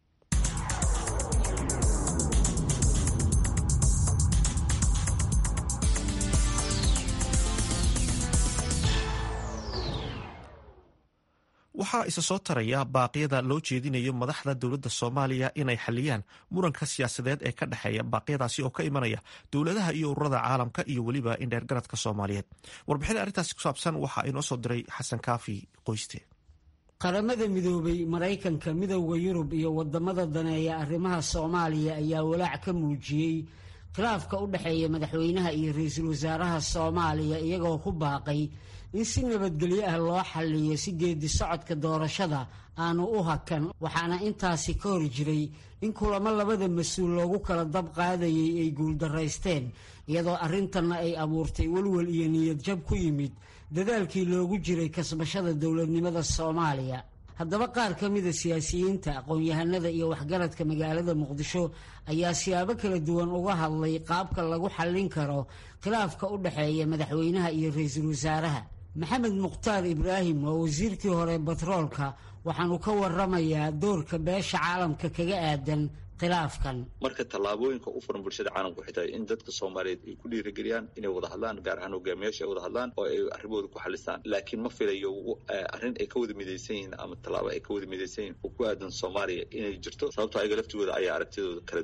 waxaa isa soo taraya baaqyada loo jeedinayo madaxda dowladda soomaaliya inay xaliyaan muranka siyaasadeed ee ka dhexeeya baaqyadaasi oo ka imanaya dowladaha iyo ururada caalamka iyo weliba indheergaradka soomaaliyeed. warbixin arrintaasi ku saabsan waxaa inoo soo diray xasan kaafi qoyste. qaramada midoobay, maraykanka, midowda yurub iyo wadamada daneeya arrimaha soomaaliya ayaa walaac ka muujiyey khilaafka u dhexeeya madaxweynaha iyo ra-iisul wasaaraha soomaaliya, iyagoo ku baaqay in si nabadgelyo ah loo xalliyo si geedi socodka doorashada aanu u hakan. waxaana intaasi ka hor jiray in kulamo labada mas-uul loogu kala dab qaadayay ay guuldaraysteen, iyadoo arrintanna ay abuurtay walwal iyo niyad jab ku yimid dadaalkii loogu jiray kasbashada dowladnimada soomaaliya. haddaba qaar ka mida siyaasiyiinta, aqoon-yahanada iyo waxgaradka magaalada muqdisho ayaa siyaabo kala duwan uga hadlay qaabka lagu xallin karo khilaafka u dhexeeya madaxweynaha iyo ra-iisul wasaaraha. maxamed mukhtaar ibraahim waa wasiirkii hore batroolka, waxaanu ka waramayaa doorka beesha caalamka kaga aadan khilaafkan. marka tallaabooyinka u furan bulshada caalamku waxay tahay in dadka soomaaliyeed ay ku dhiirigeliyaan inay wada hadlaan, gaar ahaan hogaamiyaasha ay wada hadlaan oo ay arrimahooda ku xalistaan. laakiin ma filayo arrin ay ka wada midaysan yihiin ama tallaabo ay ka wada midaysan yihiin oo ku aadan soomaaliya inay jirto, sababtoo ayaga laftigooda ayaa aragtidooda kala duwan.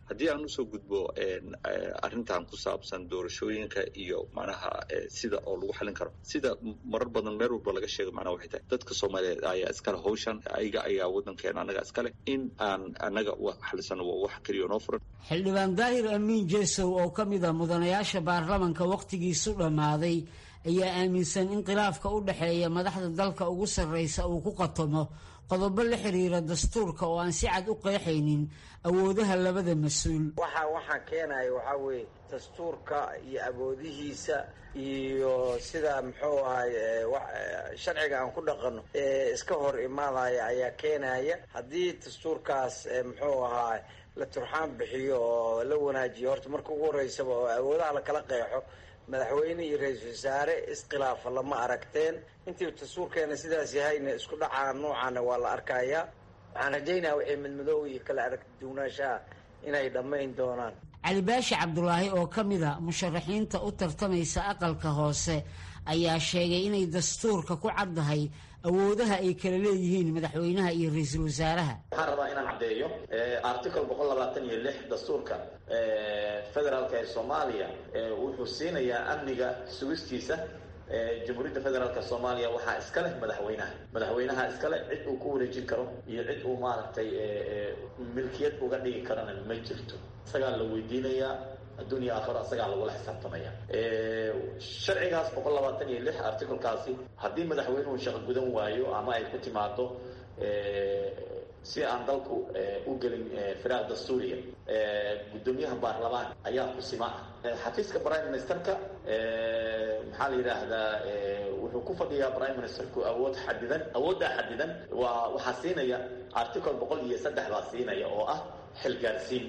haddii aan usoo gudbo arrintan ku saabsan doorashooyinka iyo macnaha sida oo lagu xalin karo sida marar badan meel walba laga sheego macnaha waxay tahay dadka Soomaaliyeed ayaa iskale hawshan ayaga ayaa wadankeena anaga iskale in aan anaga wax xalisano wax kaliya noo furan. xildhibaan daahir amiin jeesow oo ka mid ah mudanayaasha baarlamaanka waqtigiisu dhammaaday ayaa aaminsan in khilaafka u dhexeeya madaxda dalka ugu sarreysa uu ku qatomo qodobo la xiriira dastuurka oo aan si cad u qeexaynin awoodaha labada mas-uul. waxaa keenaya waxaa weeye dastuurka iyo awoodihiisa iyo sida muxuu ahay sharciga aan ku dhaqanno iska hor imaadaya ayaa keenaya. haddii dastuurkaas muxuu ahaa la turxaan bixiyo oo la wanaajiyo horta marka ugu horeysaba oo awoodaha lakala qeexo madaxweyne iyo ra-iisul wasaare iskhilaafa lama aragteen. intii dastuurkeena sidaas yahayna isku dhacaa noocaana waa la arkayaa. waxaan rajaynaya wixii midmadoow iyo kala aragti duwanaanshaha inay dhammayn doonaan. cali baashi cabdulaahi oo ka mid a musharaxiinta u tartamaysa aqalka hoose ayaa sheegay inay dastuurka ku caddahay awoodaha ay kala leeyihiin madaxweynaha iyo ra-iisul wasaaraha. waxaan rabaa inaan caddeeyo article 126 dastuurka federaalka ee Soomaaliya wuxuu siinayaa amniga sugistiisa jamhuuriyadda federaalka Soomaaliya waxaa iska leh madaxweynaha iska leh cid uu ku wareejin karo iyo cid uu maaragtay milkiyad uga dhigi karana ma jirto. isagaa la weydiinayaa adduunya aakhira isagaa lagula xisaabtamaya. sharcigaas 126 article-kaasi haddii madaxweynuhu shaqo gudan waayo ama ay ku timaado si aan dalku u gelin firaaq dastuuriya gudoomiyaha baarlamaan ayaa kusima xafiiska prime ministerka maxaa la yidhaahdaa wuxuu ku fadhiyaa prime ministerku awooddaa xadidan waxaa siinaya article 103 baa siinaya oo ah xilgaarsiin.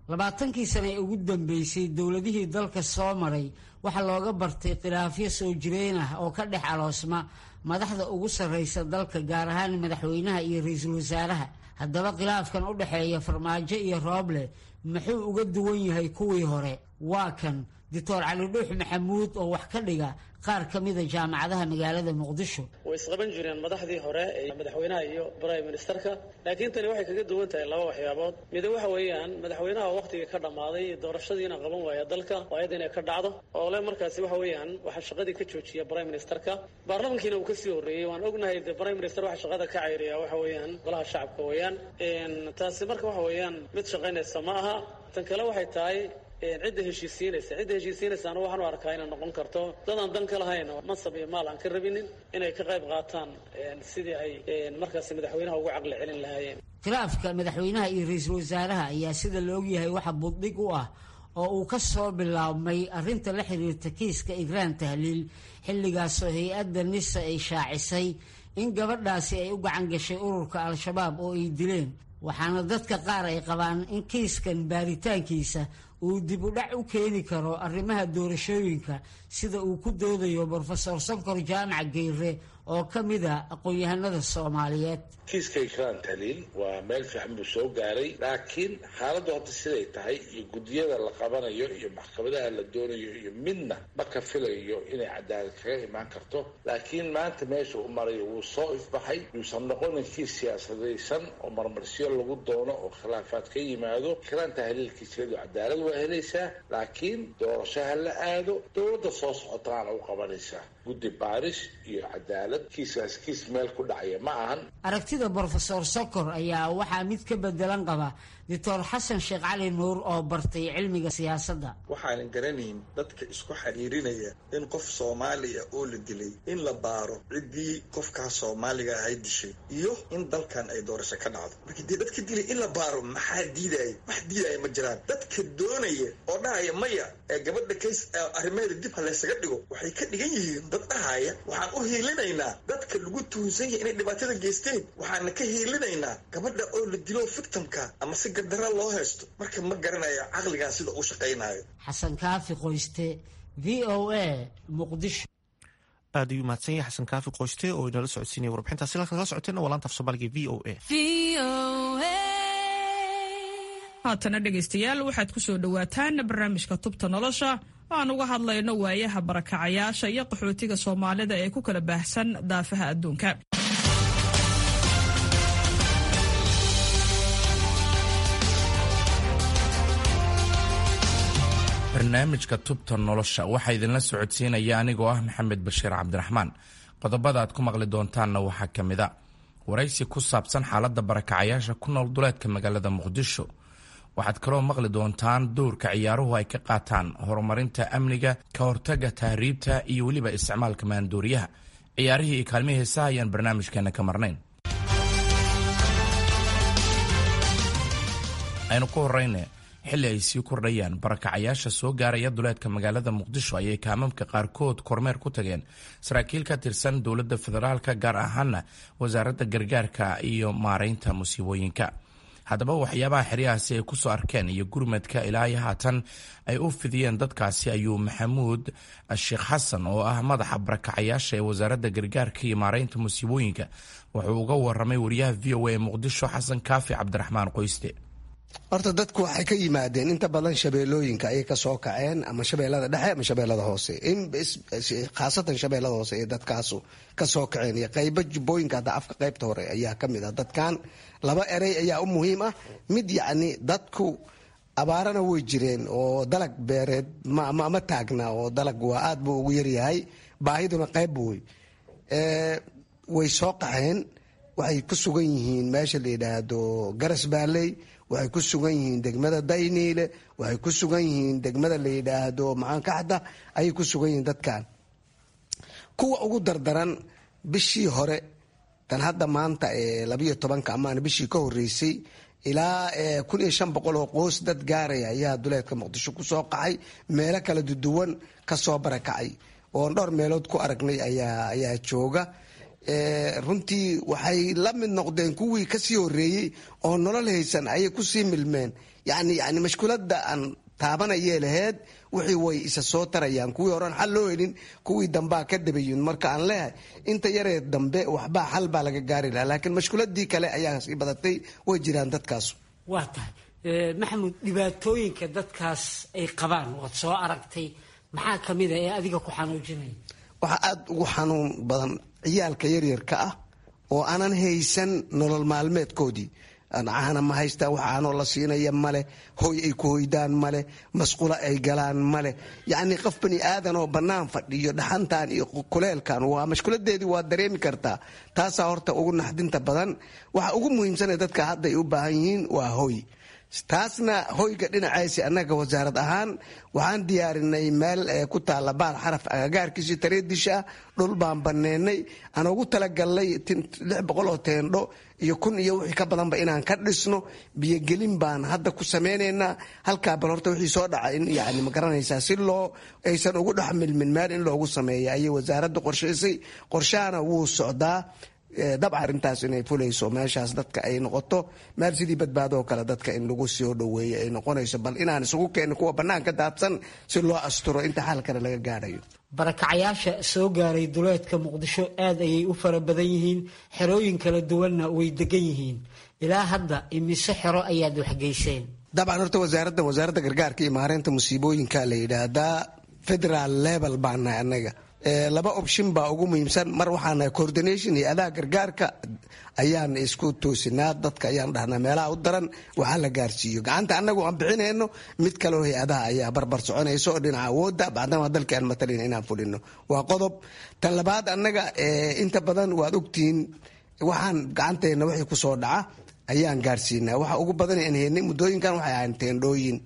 20 sano ee ugu dambeysay dowladihii dalka soo maray waxaa looga bartay khilaafyo soo jireen ah oo ka dhex aloosma madaxda ugu sarreysa dalka gaar ahaan madaxweynaha iyo ra-iisul wasaaraha. haddaba khilaafkan u dhexeeya farmaajo iyo rooble muxuu uga duwan yahay kuwii hore? waa kan doctor cali dhuux maxamuud oo wax ka dhiga qaar ka mida jaamacadaha magaalada muqdisho. way isqaban jireen madaxdii hore ee madaxweynaha iyo prime ministerka, laakiin tani waxay kaga duwan tahay laba waxyaabood. mid waxa weeyaan madaxweynaha waqtigii ka dhammaaday doorashadiina qaban waaya dalka waa iyada inay ka dhacdo oo le markaasi waxa weeyaan waxa shaqadii ka joojiya prime ministerka. baarlamankiina uu kasii horreeyey waan ognahay prime minister waxa shaqada ka cayriya waxa weeyaan golaha shacabka weeyaan. taasi marka waxa weeyaan mid shaqaynaysa ma aha. tan kale waxay tahay cidda heshiisiinaysa anu waxaan u arkaa inay noqon karto dadaan dan ka lahayn oo mansab iyo maal aan ka rabinin inay ka qayb qaataan sidii ay markaasi madaxweynaha ugu caqli celin lahaayeen. khilaafka madaxweynaha iyo ra-iisul wasaaraha ayaa sida la ogyahay waxa buddhig u ah oo uu ka soo bilaabmay arrinta la xiriirta kiiska igraan tahliil xilligaasoo hay-adda nisa ay shaacisay in gabadhaasi ay u gacan gashay ururka al-shabaab oo ay dileen. waxaana dadka qaar ay qabaan in kiiskan baaritaankiisa uu dib u dhac u keeni karo arrimaha doorashooyinka sida uu ku doodayo brofesor sankor jaamac geyre oo ka mid a aqoon-yahanada Soomaaliyeed. kiiska ikraan tahliil waa meel fiican buu soo gaaray, laakiin xaaladdu hadda siday tahay iyo guddiyada la qabanayo iyo maxkamadaha la doonayo iyo midna ma ka filayo inay cadaalad kaga imaan karto. laakiin maanta meesha uu marayo wuu soo ifbaxay, yuusan noqonin kiis siyaasadaysan oo marmarsiyo lagu doono oo khilaafaad ka yimaado. ikraan tahliilkiisiyadu cadaalad waa helaysaa, laakiin doorashaha la aado, dowladda soo socotaana u qabanaysaa guddi baaris iyo cadaalad. kiiskaas kiis meel ku dhacaya ma ahan. aragtida brofesor sokor ayaa waxaa mid ka bedelan qaba doctor xasan sheekh cali nuur oo bartay cilmiga siyaasadda. waxaanan garanayn dadka isku xiriirinaya in qof Soomaaliya oo la dilay in la baaro ciddii qofkaas Soomaaliga ahay dishay iyo in dalkan ay doorasho ka dhacdo. markii dadka dilay in la baaro maxaa diiday? wax diiday ma jiraan. dadka doonaya oo dhahaya maya ee gabadha kays arrimeeda dib la isaga dhigo waxay ka dhigan yihiin dad dhahaya waxaan u hiilinaynaa dadka lagu tuhunsan yahay inay dhibaatada geysteen, waxaana ka hiilinaynaa gabadha oo la dilo victimka ama si gadara loo haysto. marka ma garanayo caqligaa sida uu shaqaynayo. xasan kaafi qoyste, VOA, Muqdisho. aad ayuu mahadsan yahay xasan kaafi qoyste oo inala socodsiinaya warbixintaasi. halkan kala socoteena waa laanta af Soomaaliga VOA. haatana dhegaystayaal waxaad ku soo dhowaataan barnaamijka tubta nolosha oo aan uga hadlayno waayaha barakacayaasha iyo qaxootiga Soomaalida ee ku kala baahsan daafaha adduunka. barnaamijka tubta nolosha waxaa idinla socodsiinaya anigoo ah maxamed bashiir cabdiraxmaan. qodobada aad ku maqli doontaanna waxaa ka mid a waraysi ku saabsan xaaladda barakacayaasha ku nool duleedka magaalada muqdisho. waxaad kaloo maqli doontaan dowrka ciyaaruhu ay ka qaataan horumarinta amniga, ka hortaga tahriibta iyo weliba isticmaalka maandooriyaha. ciyaarihii iyo kaalmihii heesaha ayaan barnaamijkeena ka marnayn. aynu ku horeyne xilli ay sii kordhayaan barakacayaasha soo gaaraya duleedka magaalada muqdisho ayay kaamamka qaarkood kormeer ku tageen saraakiil ka tirsan dowladda federaalka, gaar ahaana wasaaradda gargaarka iyo maaraynta musiibooyinka. haddaba waxyaabaha xeryahaasi ay ku soo arkeen iyo gurmadka ilaa iyo haatan ay u fidiyeen dadkaasi ayuu maxamuud sheekh xasan oo ah madaxa barakacayaasha ee wasaaradda gargaarka iyo maaraynta musiibooyinka wuxuu uga waramay wariyaha v o a ee muqdisho xasan kaafi cabdiraxmaan qoyste. horta dadku waxay ka yimaadeen inta badan shabeellooyinka ayay ka soo kaceen, ama shabeellada dhexe ama shabeellada hoose, khaasatan shabeellada hoose ee dadkaasu ka soo kaceen iyo qaybo jubbooyinka. hadda afka qaybta hore ayaa ka mid ah. dadkan laba erey ayaa u muhiim ah. mid yacni dadku abaarana way jireen oo dalag beereed ma taagna, oo dalag waa aad buu ugu yaryahay, baahiduna qayb wey. way soo qaxeen, waxay ku sugan yihiin meesha la yidhaahdo garas baaley, waxay ku sugan yihiin degmada dayniile, waxay ku sugan yihiin degmada la yidhaahdo macaankaxda ayay ku sugan yihiin dadkan. kuwa ugu dardaran bishii hore tan hadda maanta ee 12 amaana bishii ka horeysay ilaa 1500 oo qoys dad gaaraya ayaa duleedka muqdisho ku soo qaxay, meelo kala duwan ka soo barakacay oo dhowr meelood ku aragnay ayaa jooga. runtii waxay la mid noqdeen kuwii kasii horeeyey oo nolol haysan ayay kusii milmeen. yani mashkuulada aan taabanayee laheyd wixii way isa soo tarayaan. kuwii horean xal loo helin kuwii dambaa ka dabayun. marka aan leehay inta yaree dambe waxbaa xal baa laga gaari lahaa, laakiin mashkuuladii kale ayaa sii badatay. way jiraan dadkaas. waa tahay maxamuud, dhibaatooyinka dadkaas ay qabaan waad soo aragtay, maxaa kamid a ee adiga ku xanuujinaya? waxaa aada ugu xanuun badan ciyaalka yaryarka ah oo aanan haysan nolol maalmeedkoodii. caana ma haystaan, wax aanoo la siinaya male, hoy ay ku hoydaan male, masqulo ay galaan male. yacni qof bani aadan oo bannaan fadhiyo dhaxantan iyo kuleelkan waa mashkuladeedii waa dareemi kartaa. taasaa horta ugu naxdinta badan. waxa ugu muhiimsana dadka hadda ay u baahan yihiin waa hoy. taasna hoyga dhinacaasi annaga wasaarad ahaan waxaan diyaarinay meel ku taalla baal xaraf agagaarkiisi tareedisha dhul baan baneynay. aan ugu talagalnay 600 oo teendho iyo 1000 iyo wixii ka badanba inaan ka dhisno. biyogelin baan hadda ku sameynaynaa halkaa. bal horta wixii soo dhaca in yani ma garanaysaa si loo aysan ugu dhex milmin meel in loogu sameeya ayay wasaaradda qorshaysay. qorshahana wuu socdaa. dabca arrintaas inay fulayso meeshaas dadka ay noqoto meel sidii badbaado oo kale dadka in lagu soo dhoweeyo ay noqonayso. bal inaan isugu keenno kuwa bannaanka daadsan si loo asturo inta xal kale laga gaadhayo. barakacayaasha soo gaaray duleedka muqdisho aad ayay u fara badan yihiin, xerooyin kala duwanna way degan yihiin. ilaa hadda imise xero ayaad waxgeyseen? dabcan horta wasaaradda gargaarka iyo maareynta musiibooyinka la yidhaahdaa federal level baan nahay annaga. laba option baa ugu muhiimsan. mar waxaan nahay coordination iyo adaa gargaarka ayaan isku toosinaa. dadka ayaan dhahnaa meelaha u daran waxaa la gaarsiiyo. gacanta annagu aan bixinayno, mid kaleo hay-adaha ayaa barbar soconayso oo dhinaca awoodda bacdama dalka aan matalin inaan fulino. waa qodob. tan labaad annaga inta badan waad ogtihiin waxaan gacanteena wixii ku soo dhaca ayaan gaarsiinaa. waxa ugu badan aan heynay muddooyinkan waxay ahayn teendhooyin.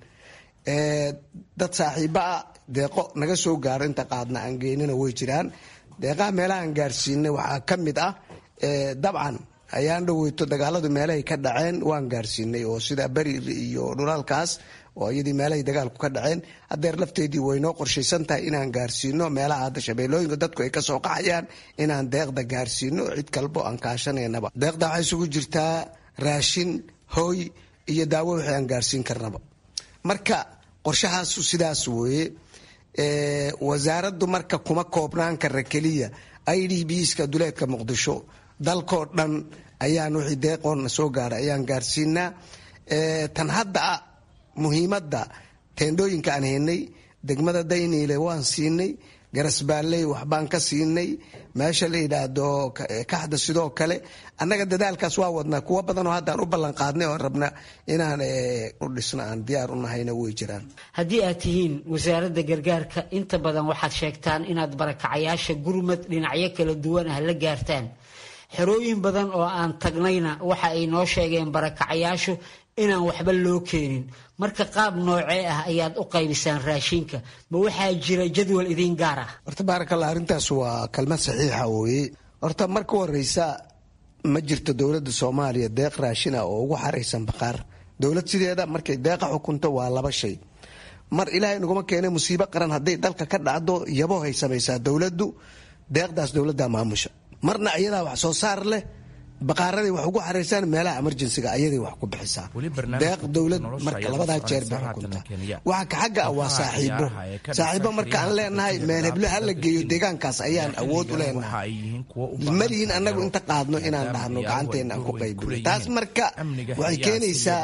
dad saaxiiba ah deeqo naga soo gaaro inta qaadna aan geynina way jiraan. deeqaha meelahaan gaarsiinay waxaa ka mid ah dabcan ayaan dhaweyto dagaaladu meelahay ka dhaceen waan gaarsiinay, oo sida beri iyo dhulalkaas oo iyadii meelahay dagaalku ka dhaceen. hadeer lafteedii waynoo qorshaysan tahay inaan gaarsiino meelaha hadda shabeellooyinka dadku ay ka soo qaxayaan inaan deeqda gaarsiino cid kalbo aan kaashanaynaba. deeqda waxay isugu jirtaa raashin, hooy iyo daawo wixii aan gaarsiin karnaba. marka qorshahaasu sidaas weeye. wasaaraddu marka kuma koobnaan kara keliya idbska duleedka muqdisho, dalkoo dhan ayaan wixii deeqoona soo gaara ayaan gaarsiinaa. tan hadda muhiimadda teendhooyinka aan haynay degmada dayniile waan siinay, garasbaalley waxbaan ka siinay meesha la yidhaahdo kaxda sidoo kale annaga dadaalkaas waa wadnaa kuwa badanoo haddaan u ballan qaadnay oo rabna inaan u dhisno aan diyaar u nahayna way jiraan. haddii aad tihiin wasaaradda gargaarka inta badan waxaad sheegtaan inaad barakacayaasha gurmad dhinacyo kala duwan ah la gaartaan. xerooyin badan oo aan tagnayna waxa ay noo sheegeen barakacayaashu inaan waxba loo keenin. marka qaab noocee ah ayaad u qaybisaan raashinka? ma waxaa jira jadwal idin gaar ah? horta baarakallah, arrintaas waa kalmad saxiixa weye. horta marka horeysa ma jirto dowladda Soomaaliya deeq raashin ah oo ugu xareysan baqaar. dowlad sideeda markay deeqa xukunto waa laba shay. mar ilaahay naguma keenay musiibo qaran hadday dalka ka dhacdo yabo hay samaysaa dowladdu, deeqdaas dowladda maamusha. marna ayadaa wax soo saar leh, baqaaradii wax ugu xareysaan meelaha emergencyga ayaday wax ku bixisaa. deeq dowlad marka labadaa jeer bay xukunta. waxa ka xagga ah waa saaxiibo marka aan leenahay meel heblo ha la geeyo deegaankaas ayaan awood u leenahay. malihin annagu inta qaadno inaan dhahno gacanteena aan ku qaybino. taas marka waxay keenaysaa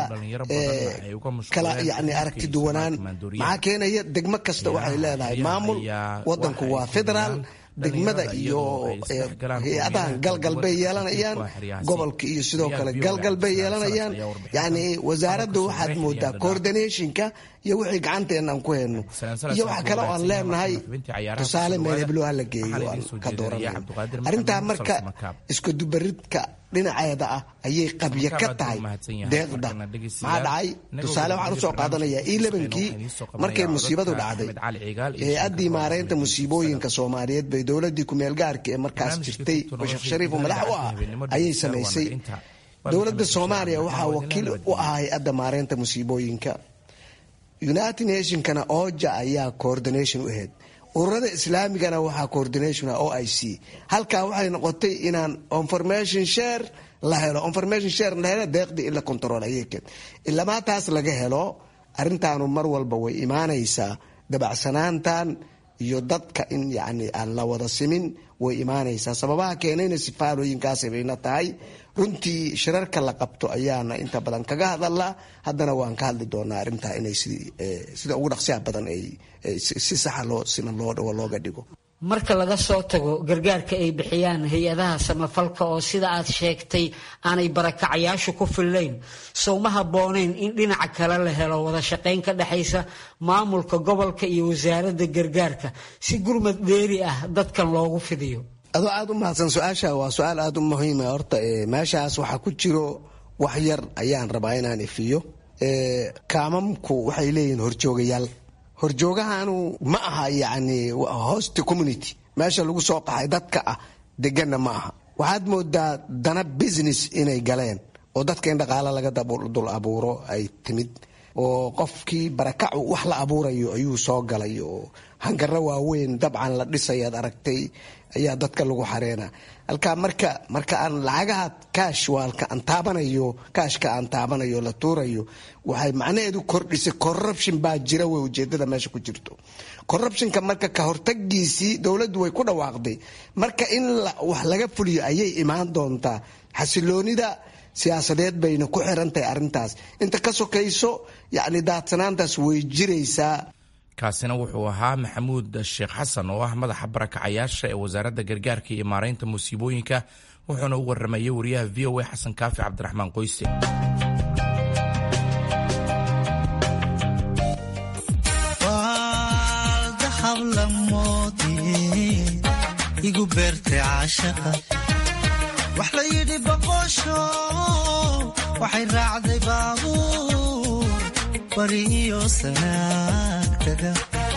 kala yani aragti duwanaan. maxaa keenaya degmo kasta waxay leedahay maamul, wadanku waa federaal, degmada iyo hay-adahan galgal bay yeelanayaan, gobolka iyo sidoo kale galgal bay yeelanayaan. yani wasaaradda waxaad moodaa coordinationka iyo wixii gacanteena aan ku hayno iyo waxa kale oo aan leenahay tusaale meel heblo ha la geeyo aan ka dooranay. arrintaa marka isku dubaridka dhinaceeda ah ayay qabyo ka tahay deeqda. maxaa dhacay? tusaale waxaan usoo qaadanayaa E11kii markay musiibadu dhacday, hay-addii maareynta musiibooyinka Soomaaliyeed bay dowladdii ku-meel gaarka ee markaas jirtay oo Sheekh Shariif oo madax u ah ayay samaysay. dowladda Soomaaliya waxaa wakiil u ah hay-adda maareynta musiibooyinka. United Nationskana OJA ayaa coordination u ahayd. ururada islaamigana waxaa coordination OIC. halkaa waxay noqotay inaan information share la helo deeqdii in la control ayay keed. ilamaa taas laga helo, arrintaanu mar walba way imaanaysaa. dabacsanaantan iyo dadka in yani aan la wada simin way imaanaysaa. sababaha keenayna sifaalooyinkaasay bayna tahay. runtii shirarka la qabto ayaana inta badan kaga hadalaa. haddana waan ka hadli doonaa arrintaa inay sida ugu dhaqsiyaha badan ay si saxa siman looga dhigo. marka laga soo tago gargaarka ay bixiyaan hay-adaha samafalka oo sida aad sheegtay aanay barakacayaashu ku fillayn, sowma habbooneyn in dhinaca kale la helo wada shaqayn ka dhexaysa maamulka gobolka iyo wasaaradda gargaarka si gurmad dheeri ah dadkan loogu fidiyo? adoo aad u mahadsan. su-aasha waa su-aal aad u muhiima. horta meeshaas waxaa ku jiro wax yar ayaan rabaa inaan ifiyo. kaamamku waxay leeyihiin horjoogayaal. horjoogahanu ma aha yani host community, meesha lagu soo qaxay dadka ah deganna ma aha. waxaad moodaa dana business inay galeen oo dadka in dhaqaale laga dul abuuro ay timid, oo qofkii barakacu wax la abuurayo ayuu soo galay oo hangaro waaweyn dabcan la dhisayaad aragtay ayaa dadka lagu xareena. halkaa marka aan lacagaha kaashka aan taabanayo la tuurayo waxay macnaheedu kordhisay corruption baa jira way ujeedada meesha ku jirto. corruptionka marka ka hortagiisii dowladdu way ku dhawaaqday. marka in wax laga fuliyo ayay imaan doontaa. xasiloonida siyaasadeed bayna ku xiran tahay arrintaas. inta ka sokayso yani daadsanaantaas way jiraysaa. kaasina wuxuu ahaa maxamuud sheekh xasan oo ah madaxa barakacayaasha ee wasaaradda gargaarka iyo maareynta musiibooyinka, wuxuuna u waramayay wariyaha VOA xasan kaafi cabdiraxmaan qoyse. igu beertay caashaqa wax la yidhi boqosho waxay raacday baabuur bari iyo sanaagtaga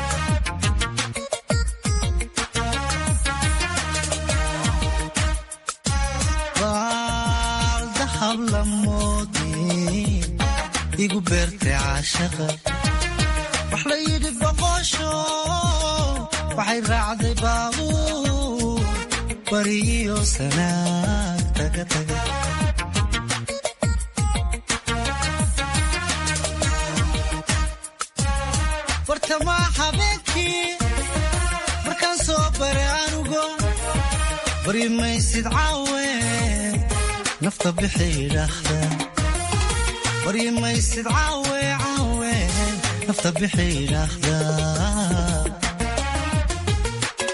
baaldahab la moodey igu beertay caashaqa wax la yidhi boqosho waxay raacday baabuur bari iyo sanaagtaga taga bartamaa habeenkii markaan soo baray anugo bari maysid caawe nafta bixi idhaahda bari maysid caawe nafta bixi idhaahda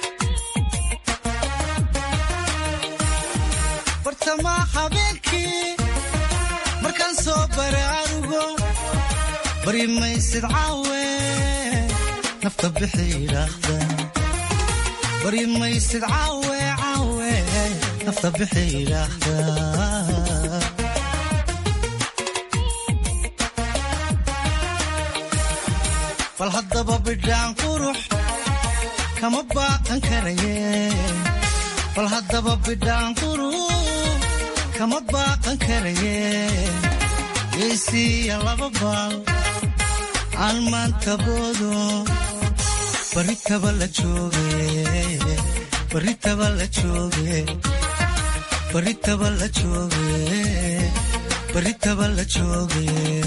bari maysid caawe nafta bixi idhaahda bari maysid caawe caawe nafta bixi idhaahda bal haddaba bidhaan qurux kama baaqan karaye bal haddaba bidhaan qurux kama baaqan karaye yeysiiya laba baal aan maanta boodo baritaba la jooge baritaba la jooge baritaba la jooge baritaba la jooge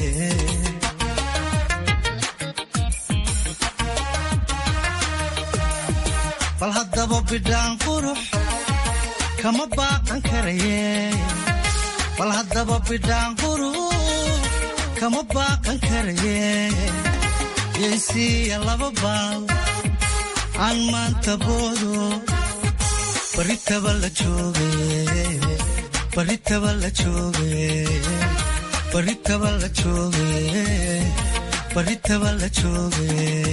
bal haddaba bidhaan qurux kama baaqan karaye bal haddaba bidhaan qurux kama baaqan karaye yeysiiya laba baal aan maanta boodo baritaba la jooge baritaba la jooge baritaba la jooge baritaba la jooge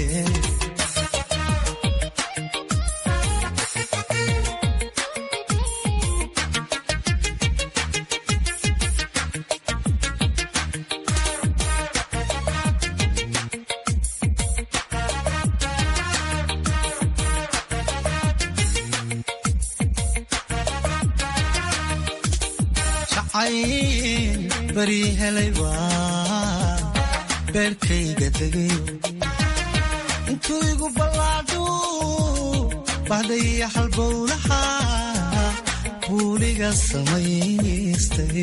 bari helay waa beerkayga degayo intuu igu ballaadhu baxdaiyo halbowlaha buuliga samaystay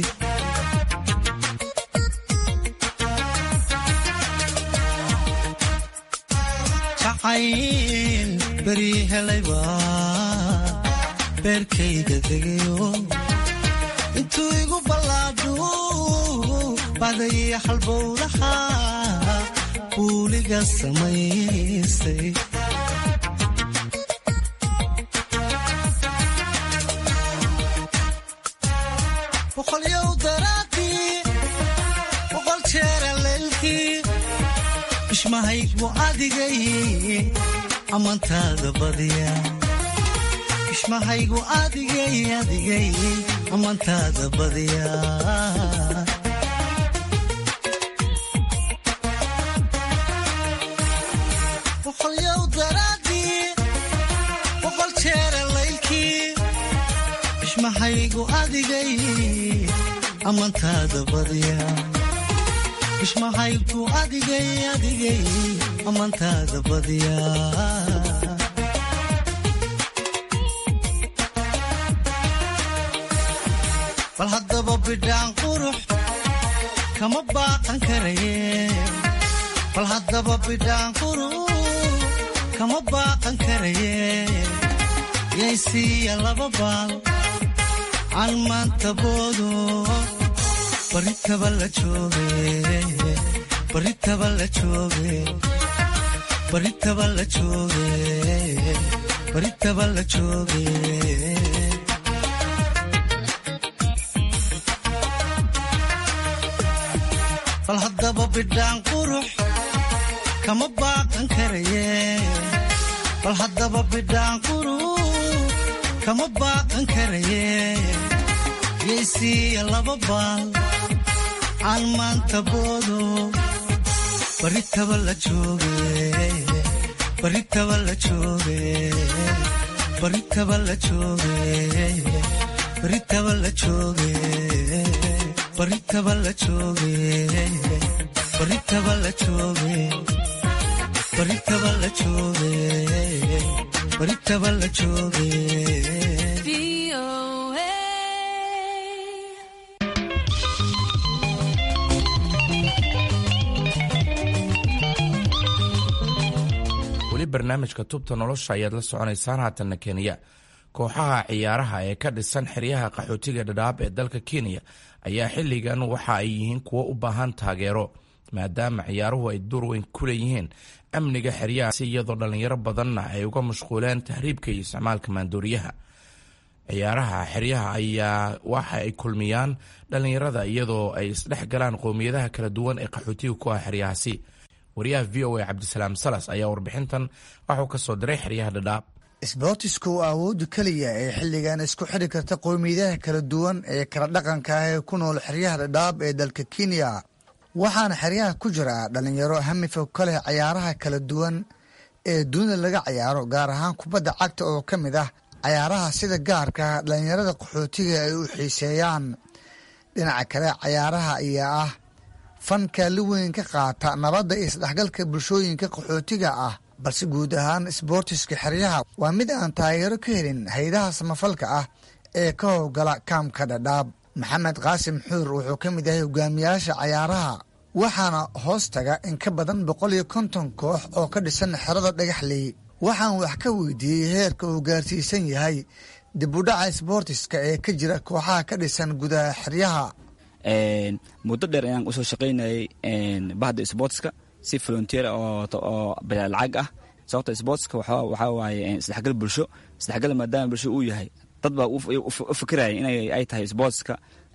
jacayl bari helay waa beerkayga degayo intuu igu ballaadhu baxdaiyo halbowlaha buuliga samaystay boqolyow daraadii boqol jeera leylkii ishmahaygu adigay ammaantaada badiya ishmahaygu adigay adigay ammaantaada badiya boqolyow daraadii boqol jeera laylkii ishmahaygu adigay ammaantaada badiya ishmahaygu adigay adigay ammaantaada badiya bal haddaba bidhaan qurux kama baaqan karaye bal haddaba bidhaan qurux kama baaqan karaye yeysiiya laba baal aan maanta boodo baritaba la jooge baritaba la jooge baritaba la jooge baritaba la jooge bal haddaba bidhaan qurux kama baaqan karaye bal haddaba bidhaan qurux kama baaqan karaye yeysiiya laba baal aan maanta boodo baritaba la jooge baritaba la jooge baritaba la jooge baritaba la jooge baritaba la jooge baritaba la jooge baritaba la jooge baritaba la jooge weli barnaamijka tubta nolosha ayaad la soconaysaan haatanna kenya kooxaha ciyaaraha ee ka dhisan xeryaha qaxootiga dhadhaab ee dalka kenya ayaa xilligan waxa ay yihiin kuwo u baahan taageero maadaama ciyaaruhu ay door weyn ku leeyihiin amniga xeryahaasi iyadoo dhallinyaro badanna ay uga mashquuleen tahriibka iyo isticmaalka maandooriyaha ciyaaraha xeryaha ayaa waxa ay kulmiyaan dhallinyarada iyadoo ay isdhex galaan qowmiyadaha kala duwan ee qaxootiga ku ah xeryahaasi. wariyaha v o a cabdisalaam salas ayaa warbixintan waxuu ka soo diray xeryaha dhadhaab. isboortisku waa awoodda keliya ee xilligan isku xidhi karta qowmiyadaha kala duwan ee kala dhaqanka ah ee ku nool xeryaha dhadhaab ee dalka kenya, waxaana xeryaha ku jira dhallinyaro hamifog ka leh cayaaraha kala duwan ee dunida laga cayaaro, gaar ahaan kubadda cagta oo ka mid ah cayaaraha sida gaarka dhallinyarada qaxootiga ay u xiiseeyaan. dhinaca kale, cayaaraha ayaa ah fan kaalin weyn ka qaata nabadda iyo isdhexgalka bulshooyinka qaxootiga ah, balse guud ahaan isboortiska xeryaha waa mid aan taageero ka helin hay-adaha samafalka ah ee ka howlgala kaamka dhadhaab. maxamed qaasim xuur wuxuu ka mid yahay hogaamiyaasha cayaaraha, waxaana hoos taga in ka badan 150 koox oo ka dhisan xerada dhagaxley. waxaan wax ka weydiiyey heerka uu gaarsiisan yahay dib u dhaca isboortiska ee ka jira kooxaha ka dhisan gudaha xeryaha. muddo dheer ayaan usoo shaqaynayay bahda isboortiska si volunteer oo bilaa lacag ah. sababta isboortiska waxaa waaye isdhexgal bulsho. isdhexgal maadaama bulsho uu yahay, dad baa u fikiraya inay tahay isboortiska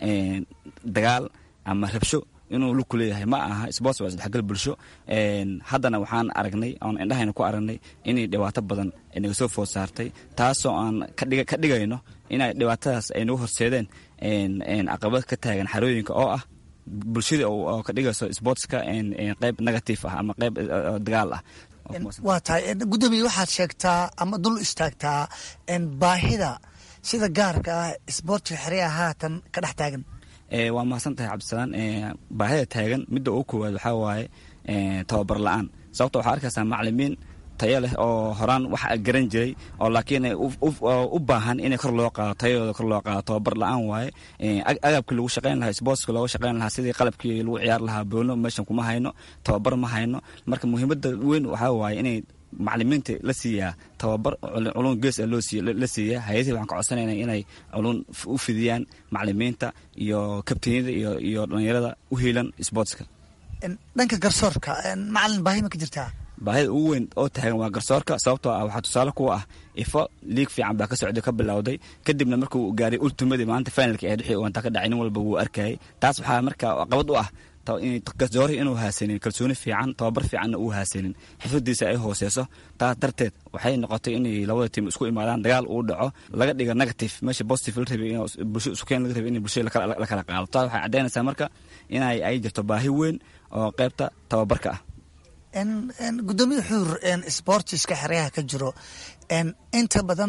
dagaal ama rabsho inuu lug ku leeyahay. ma aha, sports waa isdhexgal bulsho. haddana waxaan aragnay oon indhahayna ku aragnay inay dhibaato badan naga soo food saartay, taasoo aan ka dhigayno inay dhibaatadaas ay nagu horseedeen caqabad ka taagan xarooyinka oo ah bulshada oo ka dhigayso sportska qayb negative ah ama qayb dagaal ah. waa tahay gudoomiye, waxaad sheegtaa ama dul istaagtaa baahida sida gaarka ah isboortiga xeryaha haatan ka dhex taagan. waa mahadsan tahay cabdisalaan. baahida taagan midda ugu koowaad waxaa waaye tababar la-aan. sababta waxaa arkaysaa macalimiin tayo leh oo horaan wax garan jiray oo laakiin u baahan inay kor loo qaado, tayadooda kor loo qaado. tababar la-aan waaye. agabkii lagu shaqayn lahaa, sportska looga shaqayn lahaa, sidii qalabkii lagu ciyaar lahaa boono meeshan kuma hayno, tababar ma hayno. marka muhiimadda weyn waxaa waaye inay macalimiinta la siiyaa tababar culun gees la siiya. hay-adihii waxaan ka codsanayna inay culun u fidiyaan macalimiinta iyo kabtaniyada iyo dhallinyarada u heelan sportska. dhanka garsoorka macalin baahi ma ka jirtaa? baahida ugu weyn oo taagan waa garsoorka. sababtoo ah waxaa tusaale kuwa ah ifo liig fiican baa ka socday, ka bilowday, kadibna markuu gaaray ultimadii maalinta finalka ee wixii uu inta ka dhacay nin walba wuu arkayay. taas waxaa marka caqabad u ah garsoorihii inuu haasanin kalsooni fiican, tababar fiicanna uu haasanin, xifadiisa ay hooseyso. taas darteed waxay noqotay inay labada tiim isku imaadaan, dagaal uu dhaco, laga dhiga negative meesha positive la rabay in bulsho isku keen laga rabay in bulshada la kala qaado. taas waxay caddaynaysaa marka inay ay jirto baahi weyn oo qaybta tababarka ah. gudoomiye xuur, sportiska xeryaha ka jiro inta badan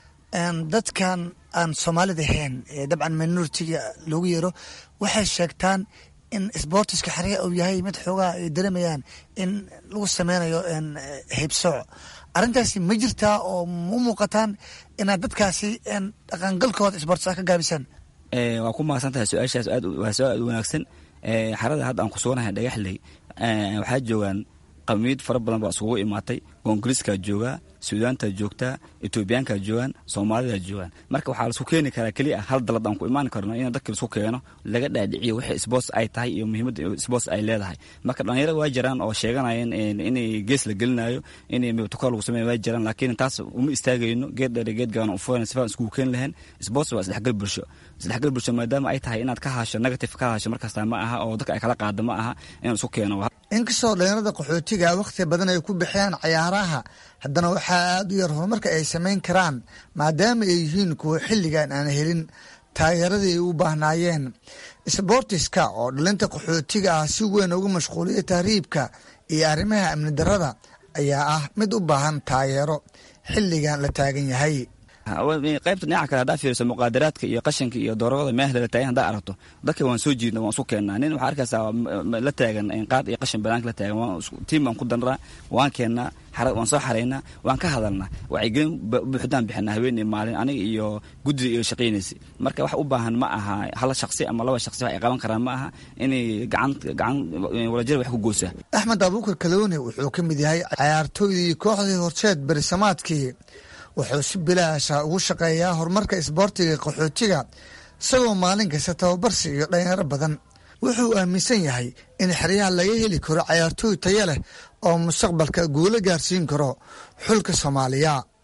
dadkan aan soomaalida ahayn dabcan minoritiga loogu yeero waxay sheegtaan in sportiska xeryaha uu yahay mid xoogaa ay dareemayaan in lagu sameynayo haybsooc. arrintaasi ma jirtaa oo ma muuqataan inaad dadkaasi dhaqangalkooda sportisa ka gaabisaan? waa ku mahadsan tahay su-aashaas. waa su-aal aad u wanaagsan. xerada hadda aan ku suganahay dhagaxley waxaa joogaan qamiid fara badan baa isugu imaatay. koongiriiskaa joogaa, suudaantaa joogtaa, etoobiyaankaa joogaan, soomaalidaa joogaan. marka waxaa laisku keeni karaa keliya hal dalad aan ku imaan karno in dadka laisku keeno, laga dhaadhiciyo wixii sports ay tahay iyo muhiimadda sports ay leedahay. marka dhalinyarada waa jiraan oo sheeganayeen inay gees la gelinayo, inay mibtukoor lagu sameeyo waa jiraan, laakiin taas uma istaagayno. geed dheer geed gaana u furan sifaan iskugu keeni lahayn. sports waa isdhexgal bulsho. isdhexgal bulsho maadaama ay tahay inaad ka haasho negative ka haasho markasta ma aha, oo dadka ay kala qaado ma aha inaan isku keeno. inkastoo dhalinyarada qaxootiga wakhti badan ay ku bixiyaan cayaaraha, haddana waxaa aada u yar horumarka ay samayn karaan maadaama ay yihiin kuwa xilligan aan helin taageeradii ay u baahnaayeen. isboortiska oo dhalinta qaxootiga ah si weyn ugu mashquuliya tahriibka iyo arrimaha amni darrada ayaa ah mid u baahan taageero xilligan la taagan yahay. qaybta dhinaca kale haddaa fiiriso muqaadaraadka iyo qashanka iyo doorada meesha la taagan haddaa aragto, dadka waan soo jiidna waan isku keennaa. nin waxaa arkaysaa la taagan qaad iyo qashan banaanka la taagan, tiim baan ku danraa, waan keennaa, waan soo xaraynaa, waan ka hadalnaa, wacyigelin buuxdaan bixinaa haweeney maalin aniga iyo guddida iyo shaqaynaysa. marka wax u baahan ma aha hal shaqsi ama laba shaqsi wax ay qaban karaan, ma aha inay gacan wadajir wax ku goosaa. axmed abuukar kaloone wuxuu ka mid yahay cayaartooydii kooxdii horseed berisamaadkii. wuxuu si bilaasha ugu shaqeeyaa horumarka isboortiga qaxootiga, isagoo maalin kasta tababarsi iyo dhalinyaro badan. wuxuu aaminsan yahay in xeryaha laga heli karo cayaartooy tayo leh oo mustaqbalka guulo gaarsiin karo xulka Soomaaliya.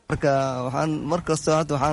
marka waxaan mar kasta hadda waxaan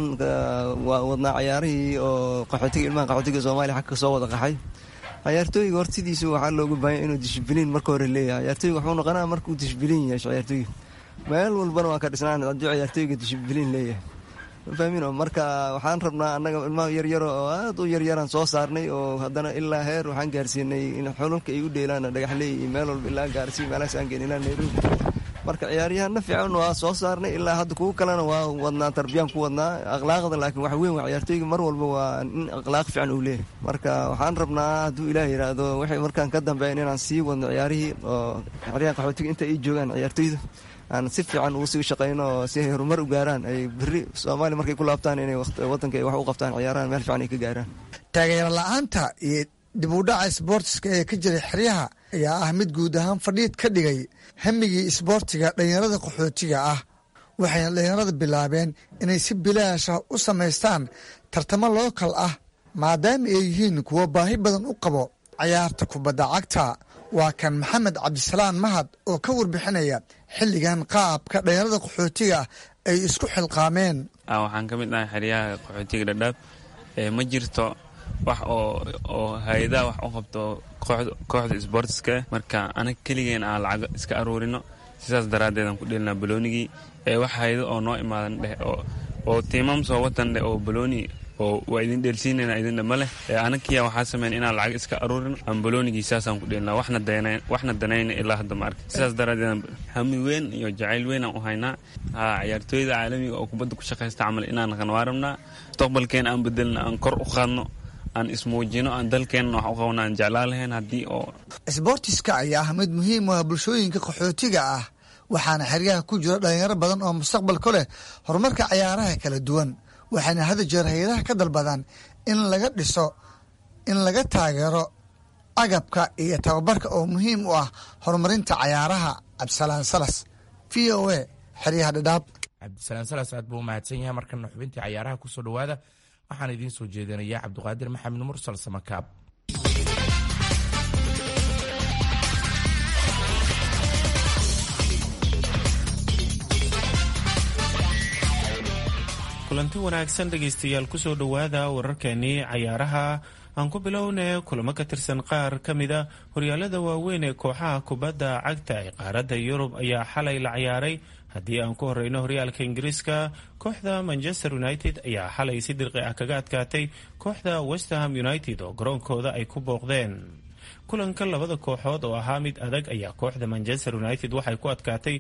wadnaa ciyaarihii oo qaxootiga ilmaha qaxootiga Soomaaliya xagga soo wada qaxay ciyaartooyga hortidiisu waxaa looga baahan inuu discipliin marka hore leeyahay ciyaartooyga wuxuu noqonaa markuu discipliin yeesho ciyaartooyga meel walbana waa ka dhisnaan hadduu ciyaartooyga discipliin leeyahay fahmino marka waxaan rabnaa annaga ilmaha yaryar oo aad u yaryaraan soo saarnay oo haddana ilaa heer waxaan gaarsiinay in xulunka ay u dheelaan dhagaxley iyo meel walba ilaa gaarsiin meelahaas aan geyn ilaa Nairobi marka ciyaaryahanna fiican waa soo saarnay ilaa hadda kuwa kalena waa wadnaa tarbiyaan ku wadnaa akhlaaqda laakiin wax weyn waa ciyaartooyga mar walba waa in akhlaaq fiican uu leeyahay marka waxaan rabnaa hadduu ilaah yidhaahdo waxay markaan ka dambeyn inaan sii wadno ciyaarihii oo ciyaaryahan qaxootiga inta ay joogaan ciyaartooyda aan si fiican ugu sii shaqayno si ay horumar u gaaraan ay berri Soomaaliya markay ku laabtaan inay waddanka ay wax u qabtaan ciyaarahan meel fiican ay ka gaaraan taageero la'aanta iyo dib u dhaca isboortiska ee ka jiray xeryaha ayaa ah mid guud ahaan fadhiid ka dhigay hamigii isboortiga dhalinyarada qaxootiga ah waxayna dhalinyarada bilaabeen inay si bilaash ah u samaystaan tartamo lookal ah maadaama ay yihiin kuwo baahi badan u qabo ciyaarta kubadda cagta waa kan maxamed cabdisalaan mahad oo ka warbixinaya xilligan qaabka dhalinyarada qaxootiga ay isku xilqaameen waxaan ka mid ahay xeryaha qaxootiga Dhadhaab ma jirto wax oo hay'adaha wax u qabto kooxda isboortiska marka anaga keligeen aan lacag iska aruurino sidaas daraadeed aan ku dheelnaa baloonigii wax hay'ado oo noo imaadan dheh oo tiimam soo watan dheh oo balooni oo waa idin dheelsiinayna idin dhama leh anakiya waxaa sameyn inaan lacag iska aruurino aan baloonigii saasaan ku dheelnaa waxna danayna ilaa hadda ma arkin sidaas daraadeed hami weyn iyo jacayl weyn aan u haynaa ciyaartooyda caalamiga oo kubadda ku shaqaysta camal inaan naqan waa rabnaa mustaqbalkeena aan bedelna aan kor u qaadno aan ismuujino aan dalkeenna wax u qabno aan jeclaan lahayn haddii oo isboortiska ayaa ah mid muhiim u ah bulshooyinka qaxootiga ah waxaana xeryaha ku jira dhalinyaro badan oo mustaqbal ku leh horumarka ciyaaraha kala duwan waxaana hada jeer hay-adaha ka dalbadaan in laga dhiso in laga taageero agabka iyo tababarka oo muhiim u ah horumarinta cayaaraha cabdisalaan salas v o a xeryaha Dhadhaab cabdisalaan salas aad buu mahadsan yahay markana xubintii cayaaraha kusoo dhawaada waxaan idiin soo jeedinayaa cabdiqaadir maxamed mursal samakaab kulanti wanaagsan dhegaystayaal kusoo dhowaada wararkeenii cayaaraha aan ku bilownay kulamo ka tirsan qaar ka mida horyaalada waaweyn ee kooxaha kubadda cagta ee qaaradda Yurub ayaa xalay la ciyaaray haddii aan ku horeyno horyaalka Ingiriiska kooxda Manchester United ayaa xalay si dirqi ah kaga adkaatay kooxda West Ham United oo garoonkooda ay ku booqdeen kulanka labada kooxood oo ahaa mid adag ayaa kooxda Manchester United waxay ku adkaatay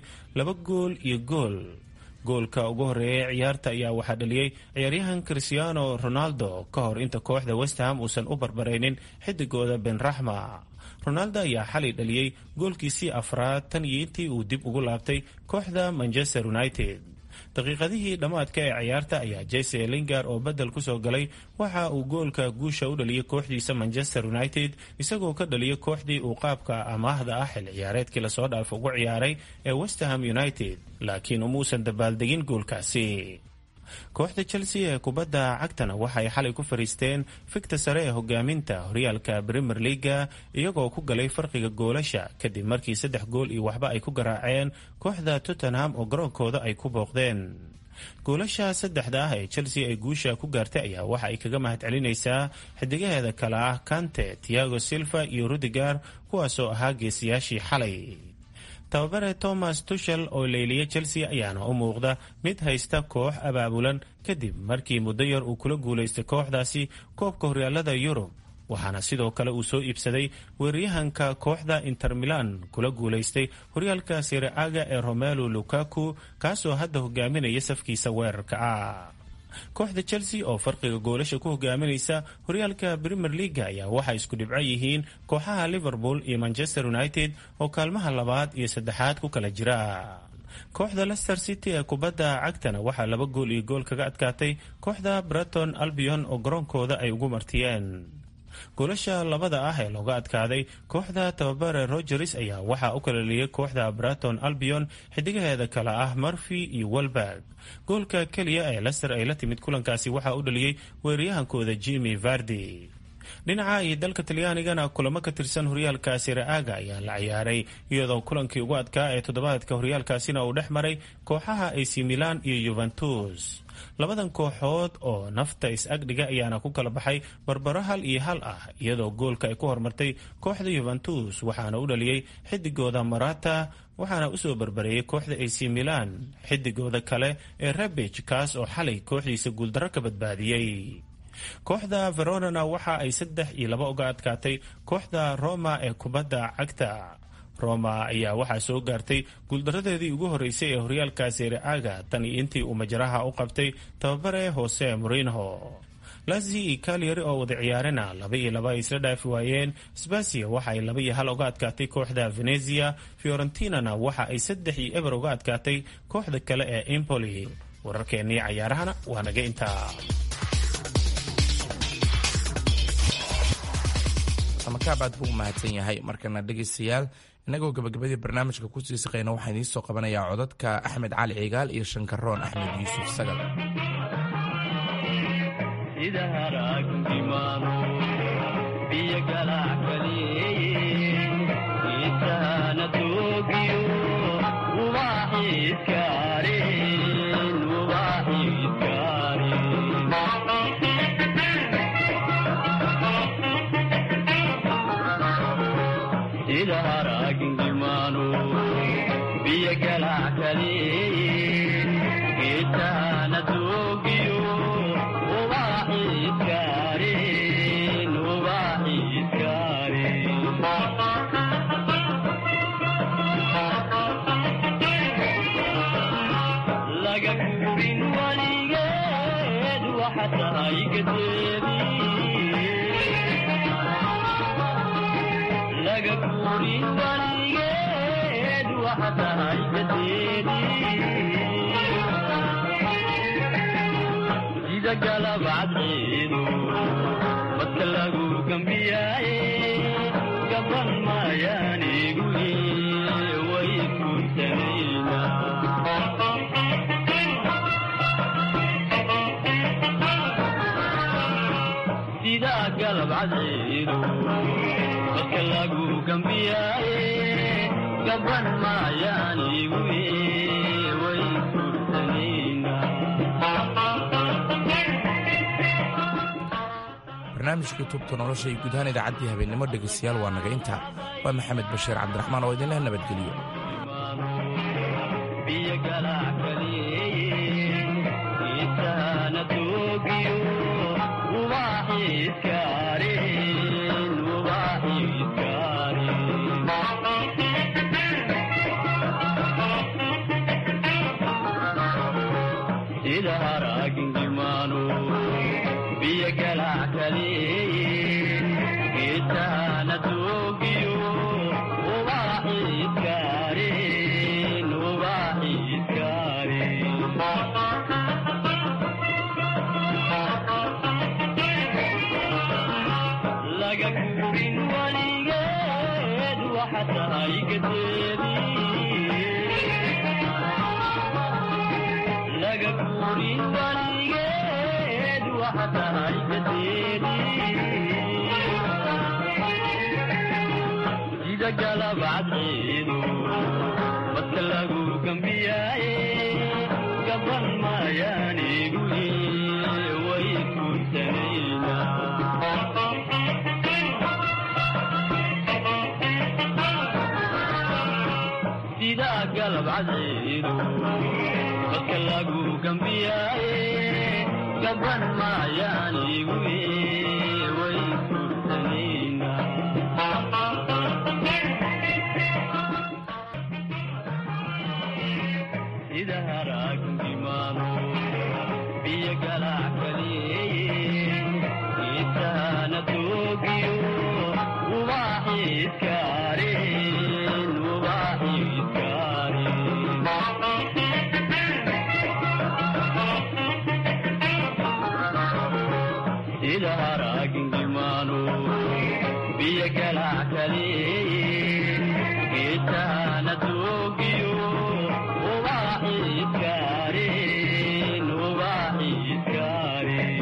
2-gool goolka ugu horeeyay ciyaarta ayaa waxaa dhaliyay ciyaaryahan Cristiano Ronaldo ka hor inta kooxda West Ham uusan u barbareynin xidigooda Ben Rahma Ronaldo ayaa xalay dhaliyay goolkiisii afraad tan iyo intii uu dib ugu laabtay kooxda Manchester United daqiiqadihii dhammaadka ee ciyaarta ayaa Jesse Lingard oo bedel ku soo galay waxa uu goolka guusha u dhaliyay kooxdiisa Manchester United isagoo ka dhaliyay kooxdii uu qaabka amaahda ah xil ciyaareedkii la soo dhaafay ugu ciyaaray ee West Ham United laakiin umuusan dabaaldegin goolkaasi kooxda Chelsea ee kubadda cagtana waxay xalay ku fariisteen fikta sare ee hogaaminta horyaalka Premier League iyagoo ku galay farqiga goolasha kadib markii 3 gool iyo waxba ay ku garaaceen kooxda Tottenham oo garoonkooda ay ku booqdeen goolasha saddexda ah ee Chelsea ay guusha ku gaartay ayaa waxa ay kaga mahadcelinaysaa xidigaheeda kala ah Kante, Thiago Silva iyo Rudiger kuwaasoo ahaa geesiyaashii xalay tababare Thomas Tuchel oo leyliyay Chelsea ayaana u muuqda mid haysta koox abaabulan kadib markii muddo yar uu kula guulaystay kooxdaasi koobka horyaalada Yurub waxaana sidoo kale uu soo iibsaday weeraryahanka kooxda Inter Milan kula guulaystay horyaalka Serie A ee Romelu Lukaku kaasoo hadda hogaaminaya safkiisa weerarka ah kooxda Chelsea oo farqiga goolasha ku hogaaminaysa horyaalka Premier League ayaa waxa isku dhibco yihiin kooxaha Liverpool iyo Manchester United oo kaalmaha labaad iyo saddexaad ku kala jira kooxda Leicester City ee kubadda cagtana waxaa 2 gool iyo gool kaga adkaatay kooxda Brighton Albion oo garoonkooda ay ugu martiyeen goolasha labada ah ee looga adkaaday kooxda tababare Rodgers ayaa waxaa u kala leeyay kooxda Brighton Albion xidigaheeda kala ah Murphy iyo Welbeck goolka kaliya ee Leicester ay la timid kulankaasi waxaa u dhaliyay weeraryahankooda Jimmy Vardy dhinaca iyo dalka talyaanigana kulamo ka tirsan horyaalka Serie A ayaa la ciyaaray iyadoo kulankii ugu adkaa ee toddobaadka horyaalkaasina uu dhex maray kooxaha AC Milan iyo Juventus. Labadan kooxood oo nafta is-agdhiga ayaana ku kala baxay barbaro 1-1 ah iyadoo goolka ay ku hormartay kooxda Juventus waxaana u dhaliyay xidigooda Morata waxaana u soo barbareeyay kooxda AC Milan xidigooda kale ee Rebic kaas oo xalay kooxdiisa guuldarro ka badbaadiyay. kooxda Verona waxa ay 3-2 uga adkaatay kooxda Roma ee kubadda cagta. Roma ayaa waxaa soo gaartay guuldaradeedii ugu horeysay ee horyaalka Serie A tan iyo intii uu majraha u qabtay tababare Jose Mourinho. Lazio iyo Cagliari oo wada ciyaarena 2-2 ay isla dhaafi waayeen. Spezia waxa ay 2-1 uga adkaatay kooxda Venezia. Fiorentina waxa ay 3-0 uga adkaatay kooxda kale ee Empoli. wararkeennii cayaarahana waa naga intaa. samakaab aad buu mahadsan yahay. markana dhegaystayaal inagoo gabagabadii barnaamijka ku sii siqayna waxaan idiin soo qabanayaa codadka Axmed Cali Cigaal iyo Shankaroon Axmed Yuusuf Sagal. barnaamijkii tubta nolosha iyo guud ahaan idaacaddii habeennimo dhegaystayaal waa naga intaa. waa maxamed bashiir cabdiraxmaan oo idinleh nabadgeliyo. Ida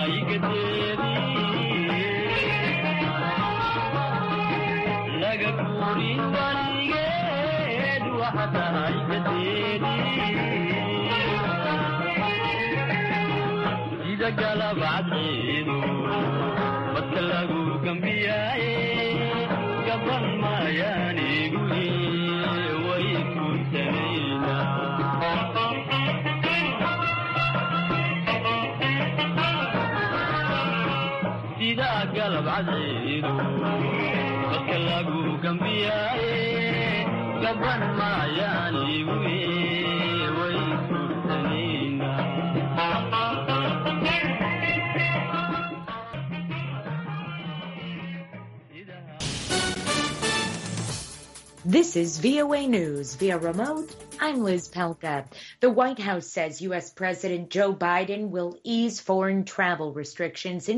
This is VOA News via remote. I'm Liz Pelka. The White House says U.S. President Joe Biden will ease foreign travel restrictions in